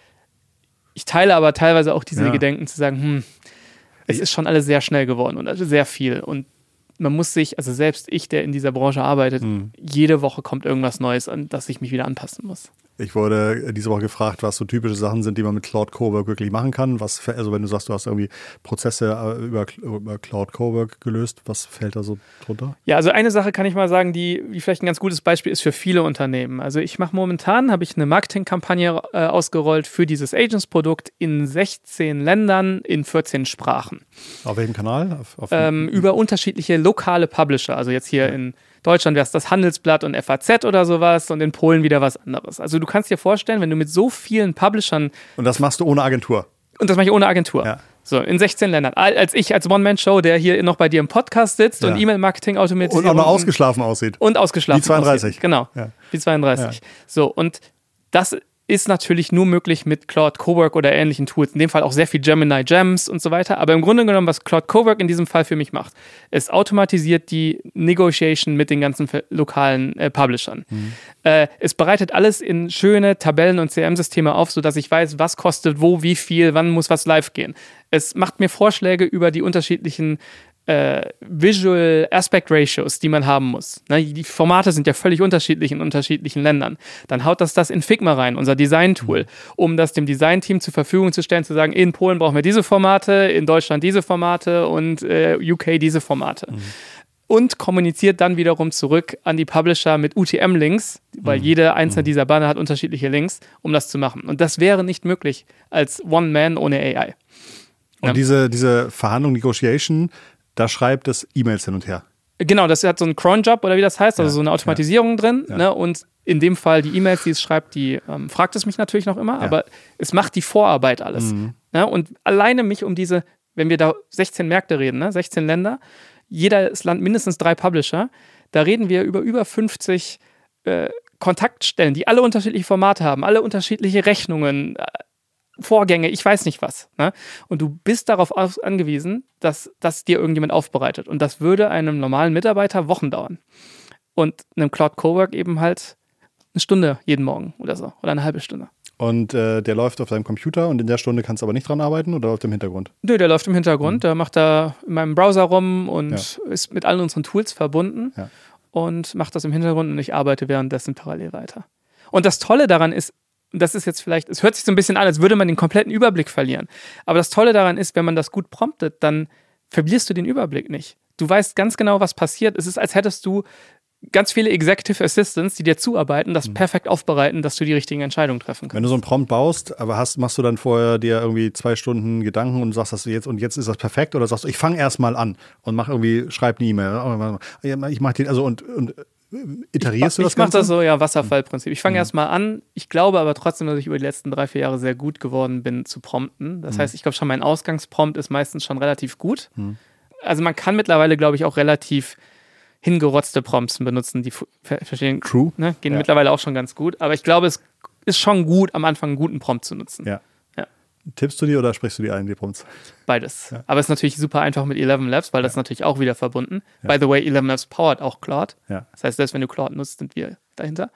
[SPEAKER 1] Ich teile aber teilweise auch diese ja. Gedenken zu sagen, hm, es ist schon alles sehr schnell geworden und also sehr viel und man muss sich, also selbst ich, der in dieser Branche arbeitet, hm. jede Woche kommt irgendwas Neues, an das ich mich wieder anpassen muss.
[SPEAKER 2] Ich wurde diese Woche gefragt, was so typische Sachen sind, die man mit Cloud Cowork wirklich machen kann. Was, also wenn du sagst, du hast irgendwie Prozesse über, über Cloud Cowork gelöst, was fällt da so drunter?
[SPEAKER 1] Ja, also eine Sache kann ich mal sagen, die, die vielleicht ein ganz gutes Beispiel ist für viele Unternehmen. Also ich mache momentan, habe ich eine Marketingkampagne äh, ausgerollt für dieses Agents-Produkt in sechzehn Ländern in vierzehn Sprachen.
[SPEAKER 2] Auf welchem Kanal? Auf, auf
[SPEAKER 1] ähm, über unterschiedliche lokale Publisher. Also jetzt hier ja. in Deutschland wäre es das Handelsblatt und F A Z oder sowas und in Polen wieder was anderes. Also du kannst dir vorstellen, wenn du mit so vielen Publishern...
[SPEAKER 2] Und das machst du ohne Agentur?
[SPEAKER 1] Und das mache ich ohne Agentur. Ja. So, in sechzehn Ländern. Als ich als One-Man-Show, der hier noch bei dir im Podcast sitzt ja. und E-Mail-Marketing automatisiert.
[SPEAKER 2] Und auch noch ausgeschlafen aussieht.
[SPEAKER 1] Und ausgeschlafen
[SPEAKER 2] Wie zweiunddreißig.
[SPEAKER 1] Aussieht. Genau, ja. wie zweiunddreißig. Ja. So, und das ist natürlich nur möglich mit Cloud Cowork oder ähnlichen Tools. In dem Fall auch sehr viel Gemini Gems und so weiter. Aber im Grunde genommen, was Cloud Cowork in diesem Fall für mich macht, es automatisiert die Negotiation mit den ganzen lokalen äh, Publishern. Mhm. Äh, es bereitet alles in schöne Tabellen und C R M-Systeme auf, sodass ich weiß, was kostet wo, wie viel, wann muss was live gehen. Es macht mir Vorschläge über die unterschiedlichen Äh, Visual Aspect Ratios, die man haben muss. Ne, die Formate sind ja völlig unterschiedlich in unterschiedlichen Ländern. Dann haut das das in Figma rein, unser Design-Tool, um das dem Design-Team zur Verfügung zu stellen, zu sagen, in Polen brauchen wir diese Formate, in Deutschland diese Formate und äh, U K diese Formate. Mhm. Und kommuniziert dann wiederum zurück an die Publisher mit U T M-Links, weil mhm. jede einzelne mhm. dieser Banner hat unterschiedliche Links, um das zu machen. Und das wäre nicht möglich als One-Man ohne A I.
[SPEAKER 2] Und ja. diese, diese Verhandlung, Negotiation, da schreibt es E-Mails hin und her.
[SPEAKER 1] Genau, das hat so einen Cron-Job oder wie das heißt, also ja, so eine Automatisierung ja, drin. Ja. Ne? Und in dem Fall die E-Mails, die es schreibt, die ähm, fragt es mich natürlich noch immer, ja. aber es macht die Vorarbeit alles. Mhm. Ne? Und alleine mich um diese, wenn wir da sechzehn Märkte reden, ne? sechzehn Länder, jedes Land mindestens drei Publisher, da reden wir über über fünfzig äh, Kontaktstellen, die alle unterschiedliche Formate haben, alle unterschiedliche Rechnungen, äh, Vorgänge, ich weiß nicht was. Ne? Und du bist darauf angewiesen, dass das dir irgendjemand aufbereitet. Und das würde einem normalen Mitarbeiter Wochen dauern. Und einem Cloud Cowork eben halt eine Stunde jeden Morgen oder so. Oder eine halbe Stunde.
[SPEAKER 2] Und äh, der läuft auf deinem Computer und in der Stunde kannst du aber nicht dran arbeiten oder läuft im Hintergrund?
[SPEAKER 1] Nö, der läuft im Hintergrund. Mhm. Der macht da in meinem Browser rum und ja. ist mit allen unseren Tools verbunden ja. und macht das im Hintergrund und ich arbeite währenddessen parallel weiter. Und das Tolle daran ist, das ist jetzt vielleicht, es hört sich so ein bisschen an, als würde man den kompletten Überblick verlieren. Aber das Tolle daran ist, wenn man das gut promptet, dann verlierst du den Überblick nicht. Du weißt ganz genau, was passiert. Es ist, als hättest du ganz viele Executive Assistants, die dir zuarbeiten, das mhm. perfekt aufbereiten, dass du die richtigen Entscheidungen treffen kannst.
[SPEAKER 2] Wenn du so einen Prompt baust, aber hast, machst du dann vorher dir irgendwie zwei Stunden Gedanken und sagst, dass du jetzt und jetzt ist das perfekt oder sagst du, ich fange erst mal an und mach irgendwie, schreib eine E-Mail. Ich mach den, also und, und iterierst
[SPEAKER 1] ich,
[SPEAKER 2] du das
[SPEAKER 1] Ich mache
[SPEAKER 2] Ganze?
[SPEAKER 1] das so, ja, Wasserfallprinzip. Ich fange mhm. erst mal an. Ich glaube aber trotzdem, dass ich über die letzten drei, vier Jahre sehr gut geworden bin zu prompten. Das mhm. heißt, ich glaube schon, mein Ausgangsprompt ist meistens schon relativ gut. Mhm. Also man kann mittlerweile, glaube ich, auch relativ hingerotzte Prompts benutzen, die verstehen,
[SPEAKER 2] True.
[SPEAKER 1] Ne, gehen
[SPEAKER 2] ja.
[SPEAKER 1] mittlerweile auch schon ganz gut. Aber ich glaube, es ist schon gut, am Anfang einen guten Prompt zu nutzen.
[SPEAKER 2] Ja. ja. Tippst du die oder sprichst du die ein, die Prompts?
[SPEAKER 1] Beides. Ja. Aber es ist natürlich super einfach mit Eleven Labs, weil ja. das ist natürlich auch wieder verbunden. Ja. By the way, Eleven Labs powert auch Cloud.
[SPEAKER 2] Ja.
[SPEAKER 1] Das heißt, selbst wenn du Cloud nutzt, sind wir dahinter.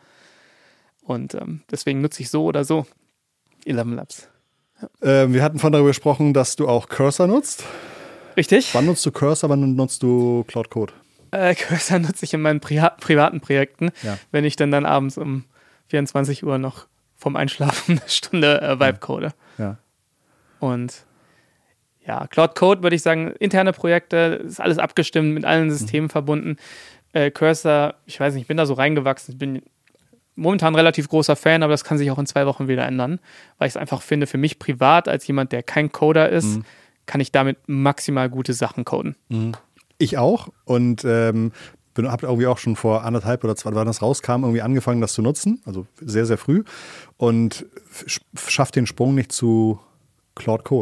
[SPEAKER 1] Und ähm, deswegen nutze ich so oder so Eleven Labs.
[SPEAKER 2] Ja. Äh, wir hatten von darüber gesprochen, dass du auch Cursor nutzt.
[SPEAKER 1] Richtig.
[SPEAKER 2] Wann nutzt du Cursor, wann nutzt du Cloud Code?
[SPEAKER 1] Äh, Cursor nutze ich in meinen Pri- privaten Projekten, ja. wenn ich dann, dann abends um vierundzwanzig Uhr noch vom Einschlafen eine Stunde äh, Vibe code.
[SPEAKER 2] Ja.
[SPEAKER 1] Und ja, Cloud Code würde ich sagen, interne Projekte, ist alles abgestimmt, mit allen Systemen mhm. verbunden. Äh, Cursor, ich weiß nicht, ich bin da so reingewachsen, ich bin momentan relativ großer Fan, aber das kann sich auch in zwei Wochen wieder ändern, weil ich es einfach finde, für mich privat, als jemand, der kein Coder ist, mhm. kann ich damit maximal gute Sachen coden.
[SPEAKER 2] Mhm. Ich auch und ähm, habe irgendwie auch schon vor anderthalb oder zwei, wann das rauskam, irgendwie angefangen, das zu nutzen, also sehr, sehr früh und schafft den Sprung nicht zu Cloud Code.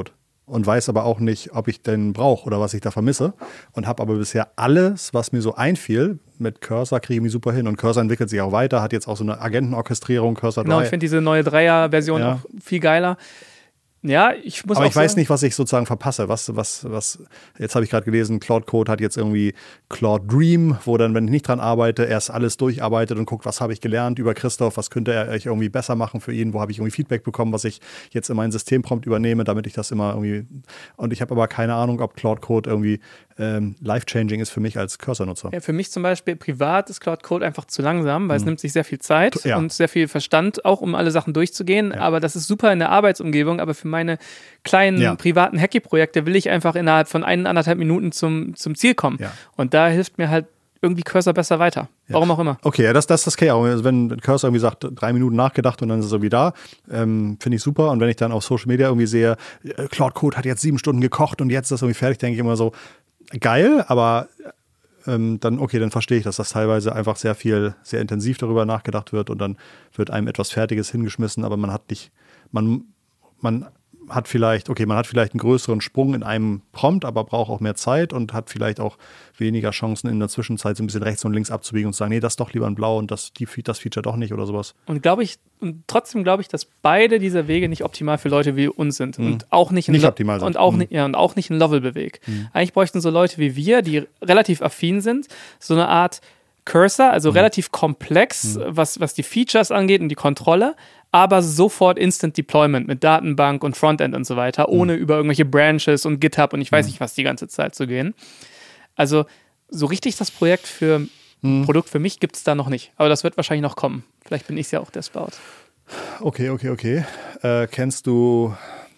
[SPEAKER 2] und weiß aber auch nicht, ob ich den brauche oder was ich da vermisse. Und habe aber bisher alles, was mir so einfiel, mit Cursor kriege ich mich super hin. Und Cursor entwickelt sich auch weiter, hat jetzt auch so eine Agentenorchestrierung, Cursor
[SPEAKER 1] Genau,
[SPEAKER 2] drei.
[SPEAKER 1] ich finde diese neue Dreier-Version
[SPEAKER 2] Ja.
[SPEAKER 1] auch viel geiler. Ja, ich muss
[SPEAKER 2] Aber
[SPEAKER 1] auch
[SPEAKER 2] ich weiß
[SPEAKER 1] sagen,
[SPEAKER 2] nicht, was ich sozusagen verpasse. Was, was, was, jetzt habe ich gerade gelesen, Claude Code hat jetzt irgendwie Claude Dream, wo dann, wenn ich nicht dran arbeite, erst alles durcharbeitet und guckt, was habe ich gelernt über Christoph, was könnte er euch irgendwie besser machen für ihn, wo habe ich irgendwie Feedback bekommen, was ich jetzt in mein Systemprompt übernehme, damit ich das immer irgendwie. Und ich habe aber keine Ahnung, ob Claude Code irgendwie ähm, life-changing ist für mich als Cursor-Nutzer.
[SPEAKER 1] Ja, für mich zum Beispiel privat ist Claude Code einfach zu langsam, weil
[SPEAKER 2] Mhm.
[SPEAKER 1] es nimmt sich sehr viel Zeit
[SPEAKER 2] Ja.
[SPEAKER 1] und sehr viel Verstand, auch um alle Sachen durchzugehen.
[SPEAKER 2] Ja.
[SPEAKER 1] Aber das ist super in der Arbeitsumgebung. Aber für meine kleinen
[SPEAKER 2] Ja.
[SPEAKER 1] privaten Hacky-Projekte will ich einfach innerhalb von ein, anderthalb Minuten zum, zum Ziel kommen.
[SPEAKER 2] Ja.
[SPEAKER 1] Und da hilft mir halt irgendwie Cursor besser weiter. Warum auch immer.
[SPEAKER 2] Okay, ja, das, das ist das okay. Also wenn Cursor irgendwie sagt, drei Minuten nachgedacht und dann ist es irgendwie da, ähm, finde ich super. Und wenn ich dann auf Social Media irgendwie sehe, äh, Claude Code hat jetzt sieben Stunden gekocht und jetzt ist das irgendwie fertig, denke ich immer so, geil, aber ähm, dann, okay, dann verstehe ich, dass das teilweise einfach sehr viel, sehr intensiv darüber nachgedacht wird und dann wird einem etwas Fertiges hingeschmissen, aber man hat nicht, man, man hat vielleicht, okay, man hat vielleicht einen größeren Sprung in einem Prompt, aber braucht auch mehr Zeit und hat vielleicht auch weniger Chancen in der Zwischenzeit so ein bisschen rechts und links abzubiegen und zu sagen, nee, das doch lieber in blau und das, die, das Feature doch nicht oder sowas.
[SPEAKER 1] Und glaube ich, und trotzdem glaube ich, dass beide dieser Wege nicht optimal für Leute wie uns sind.
[SPEAKER 2] Mhm.
[SPEAKER 1] Und auch nicht, ein
[SPEAKER 2] Nicht
[SPEAKER 1] Lo-
[SPEAKER 2] optimal sind.
[SPEAKER 1] Und auch,
[SPEAKER 2] Mhm.
[SPEAKER 1] nicht, ja, und auch nicht ein Lovable-Weg.
[SPEAKER 2] Mhm.
[SPEAKER 1] Eigentlich bräuchten so Leute wie wir, die relativ affin sind, so eine Art Cursor, also relativ komplex, was, was die Features angeht und die Kontrolle, aber sofort Instant Deployment mit Datenbank und Frontend und so weiter, ohne über irgendwelche Branches und GitHub und ich weiß nicht was die ganze Zeit zu gehen. Also so richtig das Projekt für ein Produkt für mich gibt es da noch nicht. Aber das wird wahrscheinlich noch kommen. Vielleicht bin ich ja auch der Sprout.
[SPEAKER 2] Okay, okay, okay. Äh, kennst du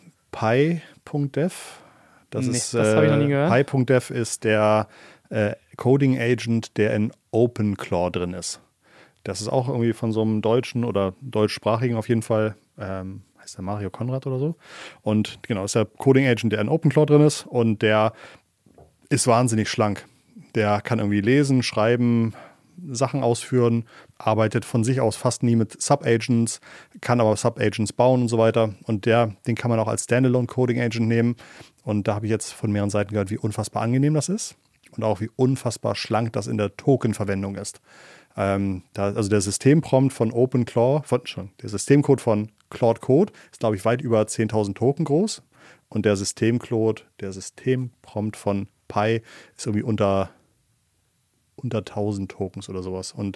[SPEAKER 2] Pi Punkt dev? Das
[SPEAKER 1] Nee,
[SPEAKER 2] ist,
[SPEAKER 1] das habe ich noch nie
[SPEAKER 2] äh,
[SPEAKER 1] gehört.
[SPEAKER 2] Pi Punkt dev ist der äh, Coding Agent, der in OpenClaw drin ist. Das ist auch irgendwie von so einem deutschen oder deutschsprachigen auf jeden Fall, ähm, heißt der Mario Konrad oder so. Und genau, ist der Coding Agent, der in OpenClaw drin ist und der ist wahnsinnig schlank. Der kann irgendwie lesen, schreiben, Sachen ausführen, arbeitet von sich aus fast nie mit Subagents, kann aber Subagents bauen und so weiter. Und der, den kann man auch als Standalone Coding Agent nehmen. Und da habe ich jetzt von mehreren Seiten gehört, wie unfassbar angenehm das ist und auch wie unfassbar schlank das in der Token-Verwendung ist. Ähm, da, also der Systemprompt von OpenClaw, von, schon, der Systemcode von Claude Code ist, glaube ich, weit über zehntausend Token groß. Und der Systemcode, der Systemprompt von Pi ist irgendwie unter, unter tausend Tokens oder sowas. Und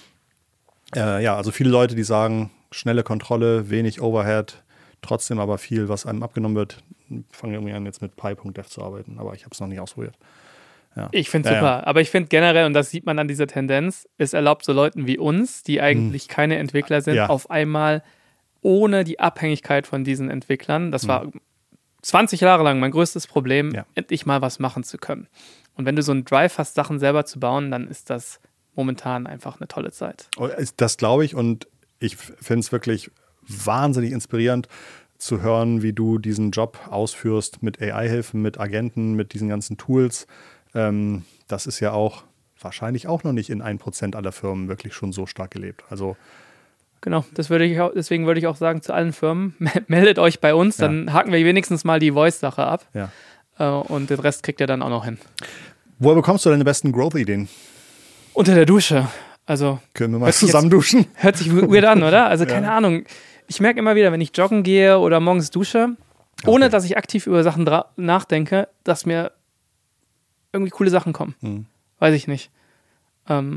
[SPEAKER 2] äh, ja, also viele Leute, die sagen, schnelle Kontrolle, wenig Overhead, trotzdem aber viel, was einem abgenommen wird, fangen irgendwie an, jetzt mit Pi Punkt dev zu arbeiten. Aber ich habe es noch nicht ausprobiert. Ja.
[SPEAKER 1] Ich finde
[SPEAKER 2] Ja,
[SPEAKER 1] super,
[SPEAKER 2] ja.
[SPEAKER 1] aber ich finde generell, und das sieht man an dieser Tendenz, es erlaubt so Leuten wie uns, die eigentlich keine Entwickler sind,
[SPEAKER 2] Ja.
[SPEAKER 1] auf einmal ohne die Abhängigkeit von diesen Entwicklern, das war zwanzig Jahre lang mein größtes Problem,
[SPEAKER 2] Ja.
[SPEAKER 1] endlich mal was machen zu können. Und wenn du so einen Drive hast, Sachen selber zu bauen, dann ist das momentan einfach eine tolle Zeit.
[SPEAKER 2] Das glaube ich und ich finde es wirklich wahnsinnig inspirierend zu hören, wie du diesen Job ausführst mit A I-Hilfen, mit Agenten, mit diesen ganzen Tools. Ähm, das ist ja auch wahrscheinlich auch noch nicht in ein Prozent aller Firmen wirklich schon so stark gelebt. Also
[SPEAKER 1] Genau, das würde ich auch, deswegen würde ich auch sagen zu allen Firmen, meldet euch bei uns, dann haken wir wenigstens mal die Voice-Sache ab
[SPEAKER 2] ja.
[SPEAKER 1] äh, und den Rest kriegt ihr dann auch noch hin.
[SPEAKER 2] Woher bekommst du deine besten Growth-Ideen?
[SPEAKER 1] Unter der Dusche, also
[SPEAKER 2] Können wir mal
[SPEAKER 1] Hört sich
[SPEAKER 2] zusammen duschen?
[SPEAKER 1] hört sich weird an, oder? Also keine
[SPEAKER 2] Ja.
[SPEAKER 1] Ahnung, ich merke immer wieder, wenn ich joggen gehe oder morgens dusche, ohne
[SPEAKER 2] Okay.
[SPEAKER 1] dass ich aktiv über Sachen dra- nachdenke, dass mir irgendwie coole Sachen kommen.
[SPEAKER 2] Hm.
[SPEAKER 1] Weiß ich nicht. Ähm,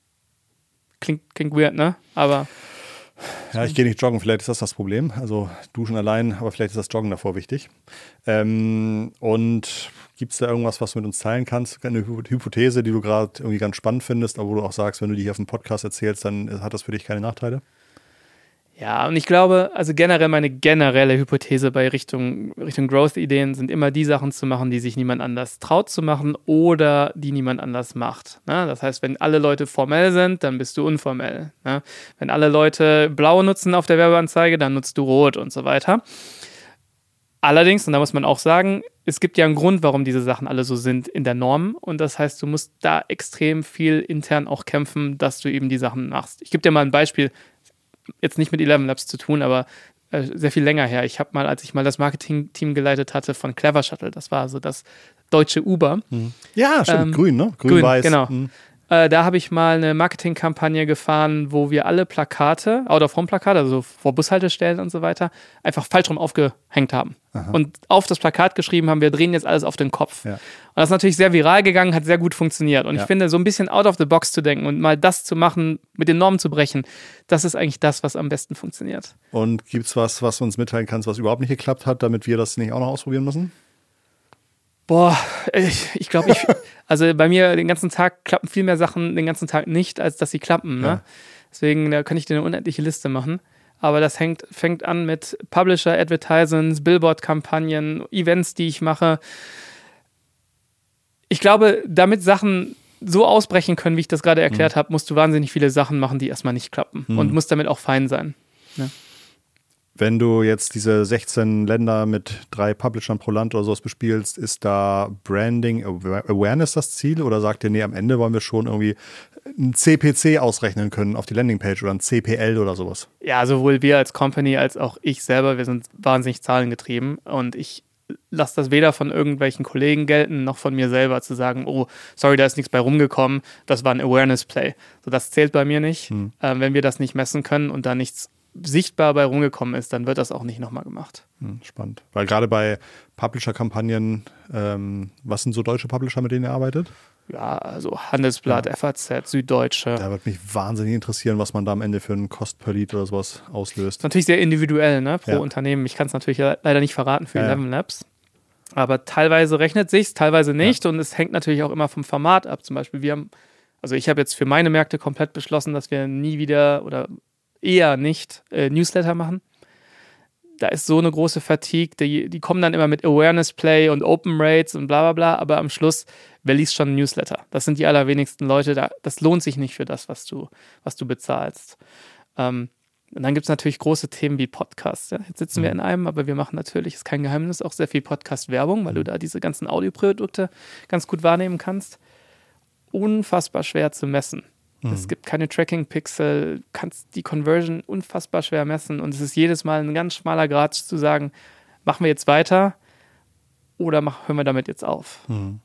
[SPEAKER 1] klingt, klingt weird, ne? Aber
[SPEAKER 2] Ja, ich gehe nicht joggen, vielleicht ist das das Problem. Also duschen allein, aber vielleicht ist das Joggen davor wichtig. Ähm, und gibt es da irgendwas, was du mit uns teilen kannst? Eine Hy- Hypothese, die du gerade irgendwie ganz spannend findest, aber wo du auch sagst, wenn du die hier auf dem Podcast erzählst, dann hat das für dich keine Nachteile?
[SPEAKER 1] ja, und ich glaube, also generell meine generelle Hypothese bei Richtung, Richtung Growth-Ideen sind immer die Sachen zu machen, die sich niemand anders traut zu machen oder die niemand anders macht. Ne? Das heißt, wenn alle Leute formell sind, dann bist du unformell. Ne? Wenn alle Leute blau nutzen auf der Werbeanzeige, dann nutzt du rot und so weiter. Allerdings, und da muss man auch sagen, es gibt ja einen Grund, warum diese Sachen alle so sind in der Norm. Und das heißt, du musst da extrem viel intern auch kämpfen, dass du eben die Sachen machst. Ich gebe dir mal ein Beispiel, jetzt nicht mit Eleven Labs zu tun, aber äh, sehr viel länger her. Ich habe mal, als ich mal das Marketing-Team geleitet hatte von Clever Shuttle, das war so das deutsche Uber.
[SPEAKER 2] Mhm. Ja, stimmt,
[SPEAKER 1] ähm,
[SPEAKER 2] grün, ne?
[SPEAKER 1] Grün,
[SPEAKER 2] Grün-weiß.
[SPEAKER 1] Genau.
[SPEAKER 2] Mhm.
[SPEAKER 1] Äh, da habe ich mal eine Marketingkampagne gefahren, wo wir alle Plakate, Out-of-Home-Plakate, also vor Bushaltestellen und so weiter, einfach falsch rum aufgehängt haben. Aha. Und auf das Plakat geschrieben haben, wir drehen jetzt alles auf den Kopf. Ja. Und das ist natürlich sehr viral gegangen, hat sehr gut funktioniert. Und ja. ich finde, so ein bisschen out of the box zu denken und mal das zu machen, mit den Normen zu brechen, das ist eigentlich das, was am besten funktioniert.
[SPEAKER 2] Und gibt es was, was du uns mitteilen kannst, was überhaupt nicht geklappt hat, damit wir das nicht auch noch ausprobieren müssen?
[SPEAKER 1] Boah, ich, ich glaube, ich, also bei mir den ganzen Tag klappen viel mehr Sachen den ganzen Tag nicht, als dass sie klappen. Ne? Ja. Deswegen, da kann ich dir eine unendliche Liste machen. Aber das hängt, fängt an mit Publisher, Advertisements, Billboard-Kampagnen, Events, die ich mache. Ich glaube, damit Sachen so ausbrechen können, wie ich das gerade erklärt mhm. habe, musst du wahnsinnig viele Sachen machen, die erstmal nicht klappen. Mhm. Und musst damit auch fein sein. Ne?
[SPEAKER 2] Wenn du jetzt diese sechzehn Länder mit drei Publishern pro Land oder sowas bespielst, ist da Branding Awareness das Ziel oder sagt ihr, nee, am Ende wollen wir schon irgendwie ein C P C ausrechnen können auf die Landingpage oder ein C P L oder sowas?
[SPEAKER 1] Ja, sowohl wir als Company als auch ich selber, wir sind wahnsinnig zahlengetrieben und ich lasse das weder von irgendwelchen Kollegen gelten, noch von mir selber zu sagen, oh, sorry, da ist nichts bei rumgekommen, das war ein Awareness-Play. So, das zählt bei mir nicht. Hm. Äh, wenn wir das nicht messen können und da nichts sichtbar bei rumgekommen ist, dann wird das auch nicht nochmal gemacht.
[SPEAKER 2] Hm, spannend. Weil gerade bei Publisher-Kampagnen, ähm, was sind so deutsche Publisher, mit denen ihr arbeitet?
[SPEAKER 1] Ja, also Handelsblatt, ja. F A Z, Süddeutsche.
[SPEAKER 2] Da würde mich wahnsinnig interessieren, was man da am Ende für einen Cost per Lead oder sowas auslöst.
[SPEAKER 1] Das ist natürlich sehr individuell, ne, pro
[SPEAKER 2] ja.
[SPEAKER 1] Unternehmen. Ich kann es natürlich leider nicht verraten für ja, Eleven Labs. Aber teilweise rechnet sich's, teilweise nicht. Ja. Und es hängt natürlich auch immer vom Format ab. Zum Beispiel, wir haben, also ich habe jetzt für meine Märkte komplett beschlossen, dass wir nie wieder oder eher nicht äh, Newsletter machen. Da ist so eine große Fatigue, die, die kommen dann immer mit Awareness Play und Open Rates und bla bla bla, aber am Schluss, wer liest schon ein Newsletter? Das sind die allerwenigsten Leute, da, das lohnt sich nicht für das, was du, was du bezahlst. Ähm, und dann gibt es natürlich große Themen wie Podcasts. Ja? Jetzt sitzen mhm. wir in einem, aber wir machen natürlich, ist kein Geheimnis, auch sehr viel Podcast-Werbung, weil du da diese ganzen Audioprodukte ganz gut wahrnehmen kannst. Unfassbar schwer zu messen. Mhm. Es gibt keine Tracking-Pixel, du kannst die Conversion unfassbar schwer messen und es ist jedes Mal ein ganz schmaler Grad zu sagen, machen wir jetzt weiter oder mach, hören wir damit jetzt auf.
[SPEAKER 2] Mhm.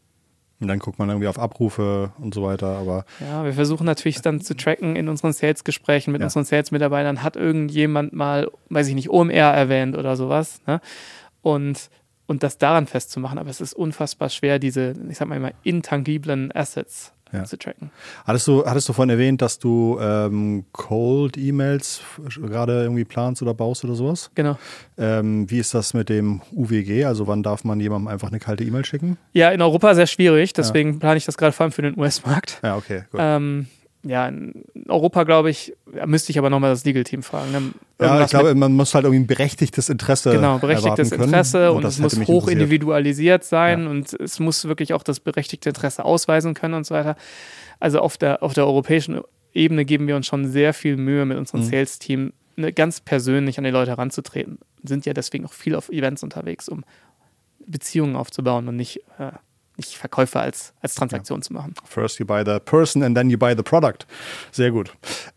[SPEAKER 2] Und dann guckt man irgendwie auf Abrufe und so weiter, aber...
[SPEAKER 1] Ja, wir versuchen natürlich dann zu tracken in unseren Sales-Gesprächen mit ja. unseren Sales-Mitarbeitern, hat irgendjemand mal, weiß ich nicht, O M R erwähnt oder sowas, ne? Und, und das daran festzumachen, aber es ist unfassbar schwer, diese, ich sag mal immer, intangiblen Assets ja. zu tracken.
[SPEAKER 2] Hattest du, hattest du vorhin erwähnt, dass du ähm, Cold-E-Mails gerade irgendwie planst oder baust oder sowas?
[SPEAKER 1] Genau.
[SPEAKER 2] Ähm, wie ist das mit dem U W G? Also wann darf man jemandem einfach eine kalte E-Mail schicken?
[SPEAKER 1] Ja, in Europa sehr schwierig, deswegen ja. plane ich das gerade vor allem für den U S-Markt.
[SPEAKER 2] Ja, okay, gut.
[SPEAKER 1] Ähm, ja, in Europa, glaube ich, ja, müsste ich aber nochmal das Legal-Team fragen. Ne?
[SPEAKER 2] Ja, ich glaube, man muss halt irgendwie ein berechtigtes Interesse
[SPEAKER 1] Genau, berechtigtes Interesse und, und es muss hoch
[SPEAKER 2] interessiert.
[SPEAKER 1] individualisiert sein
[SPEAKER 2] ja.
[SPEAKER 1] und es muss wirklich auch das berechtigte Interesse ausweisen können und so weiter. Also auf der, auf der europäischen Ebene geben wir uns schon sehr viel Mühe, mit unserem mhm. Sales-Team ne, ganz persönlich an die Leute heranzutreten. Sind ja deswegen auch viel auf Events unterwegs, um Beziehungen aufzubauen und nicht... Äh, nicht Verkäufer als, als Transaktion ja. zu machen.
[SPEAKER 2] First you buy the person and then you buy the product. Sehr gut.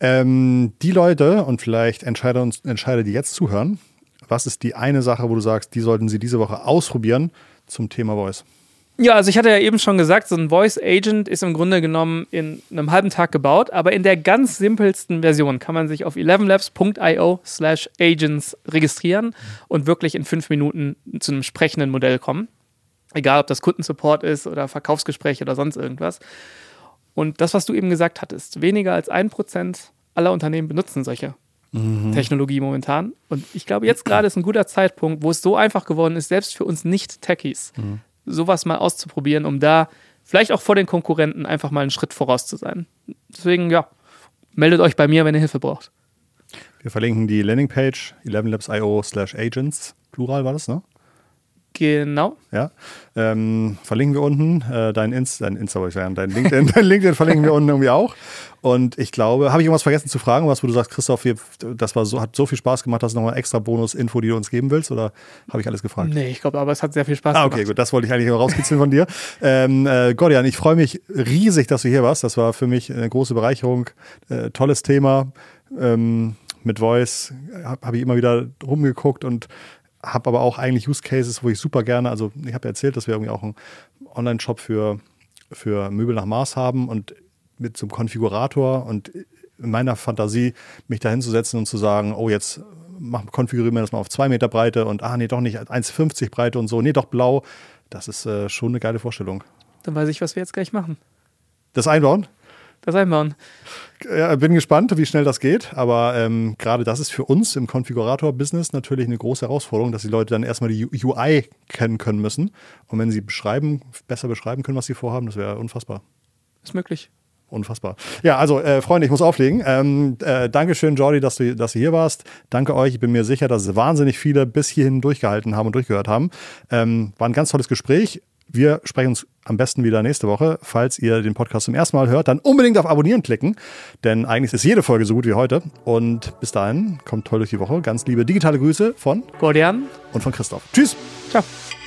[SPEAKER 2] Ähm, die Leute und vielleicht Entscheider, und Entscheider, die jetzt zuhören, was ist die eine Sache, wo du sagst, die sollten sie diese Woche ausprobieren zum Thema Voice?
[SPEAKER 1] Ja, also ich hatte ja eben schon gesagt, so ein Voice Agent ist im Grunde genommen in einem halben Tag gebaut, aber in der ganz simpelsten Version kann man sich auf elevenlabs punkt io slash agents registrieren und wirklich in fünf Minuten zu einem sprechenden Modell kommen. Egal, ob das Kundensupport ist oder Verkaufsgespräche oder sonst irgendwas. Und das, was du eben gesagt hattest, weniger als ein Prozent aller Unternehmen benutzen solche mhm. Technologie momentan. Und ich glaube, jetzt gerade ist ein guter Zeitpunkt, wo es so einfach geworden ist, selbst für uns Nicht-Techies, mhm. sowas mal auszuprobieren, um da vielleicht auch vor den Konkurrenten einfach mal einen Schritt voraus zu sein. Deswegen, ja, meldet euch bei mir, wenn ihr Hilfe braucht.
[SPEAKER 2] Wir verlinken die Landingpage elevenlabs punkt io slash agents. Plural war das, ne?
[SPEAKER 1] Genau.
[SPEAKER 2] Ja, ähm, verlinken wir unten. Äh, dein Insta, dein Insta, wollte ich sagen, dein LinkedIn, dein LinkedIn verlinken wir unten irgendwie auch. Und ich glaube, habe ich irgendwas vergessen zu fragen, was wo du sagst, Christoph, wir, das war so, hat so viel Spaß gemacht, dass du nochmal extra Bonus-Info, die du uns geben willst, oder habe ich alles gefragt?
[SPEAKER 1] Nee, ich glaube, aber es hat sehr viel Spaß
[SPEAKER 2] ah,
[SPEAKER 1] gemacht.
[SPEAKER 2] Okay, gut, das wollte ich eigentlich noch rauskitzeln von dir. Ähm, äh, Gordian, ich freue mich riesig, dass du hier warst. Das war für mich eine große Bereicherung. Äh, tolles Thema. Ähm, mit Voice habe hab ich immer wieder rumgeguckt und habe aber auch eigentlich Use Cases, wo ich super gerne, also ich habe ja erzählt, dass wir irgendwie auch einen Online-Shop für, für Möbel nach Maß haben und mit so einem Konfigurator und in meiner Fantasie mich da hinzusetzen und zu sagen, oh, jetzt mach, konfigurieren wir das mal auf zwei Meter Breite und ah, nee, doch nicht, eins fünfzig Breite und so, nee, doch blau. Das ist äh, schon eine geile Vorstellung.
[SPEAKER 1] Dann weiß ich, was wir jetzt gleich machen.
[SPEAKER 2] Das einbauen?
[SPEAKER 1] Das einbauen.
[SPEAKER 2] Ja, bin gespannt, wie schnell das geht, aber ähm, gerade das ist für uns im Konfigurator-Business natürlich eine große Herausforderung, dass die Leute dann erstmal die U I kennen können müssen und wenn sie beschreiben, besser beschreiben können, was sie vorhaben, das wäre unfassbar.
[SPEAKER 1] Ist möglich.
[SPEAKER 2] Unfassbar. Ja, also äh, Freunde, ich muss auflegen. Ähm, äh, Dankeschön, Jordi, dass du, dass du hier warst. Danke euch. Ich bin mir sicher, dass wahnsinnig viele bis hierhin durchgehalten haben und durchgehört haben. Ähm, war ein ganz tolles Gespräch. Wir sprechen uns am besten wieder nächste Woche. Falls ihr den Podcast zum ersten Mal hört, dann unbedingt auf Abonnieren klicken, denn eigentlich ist jede Folge so gut wie heute. Und bis dahin, kommt toll durch die Woche. Ganz liebe digitale Grüße von
[SPEAKER 1] Gordian
[SPEAKER 2] und von Christoph. Tschüss.
[SPEAKER 1] Ciao.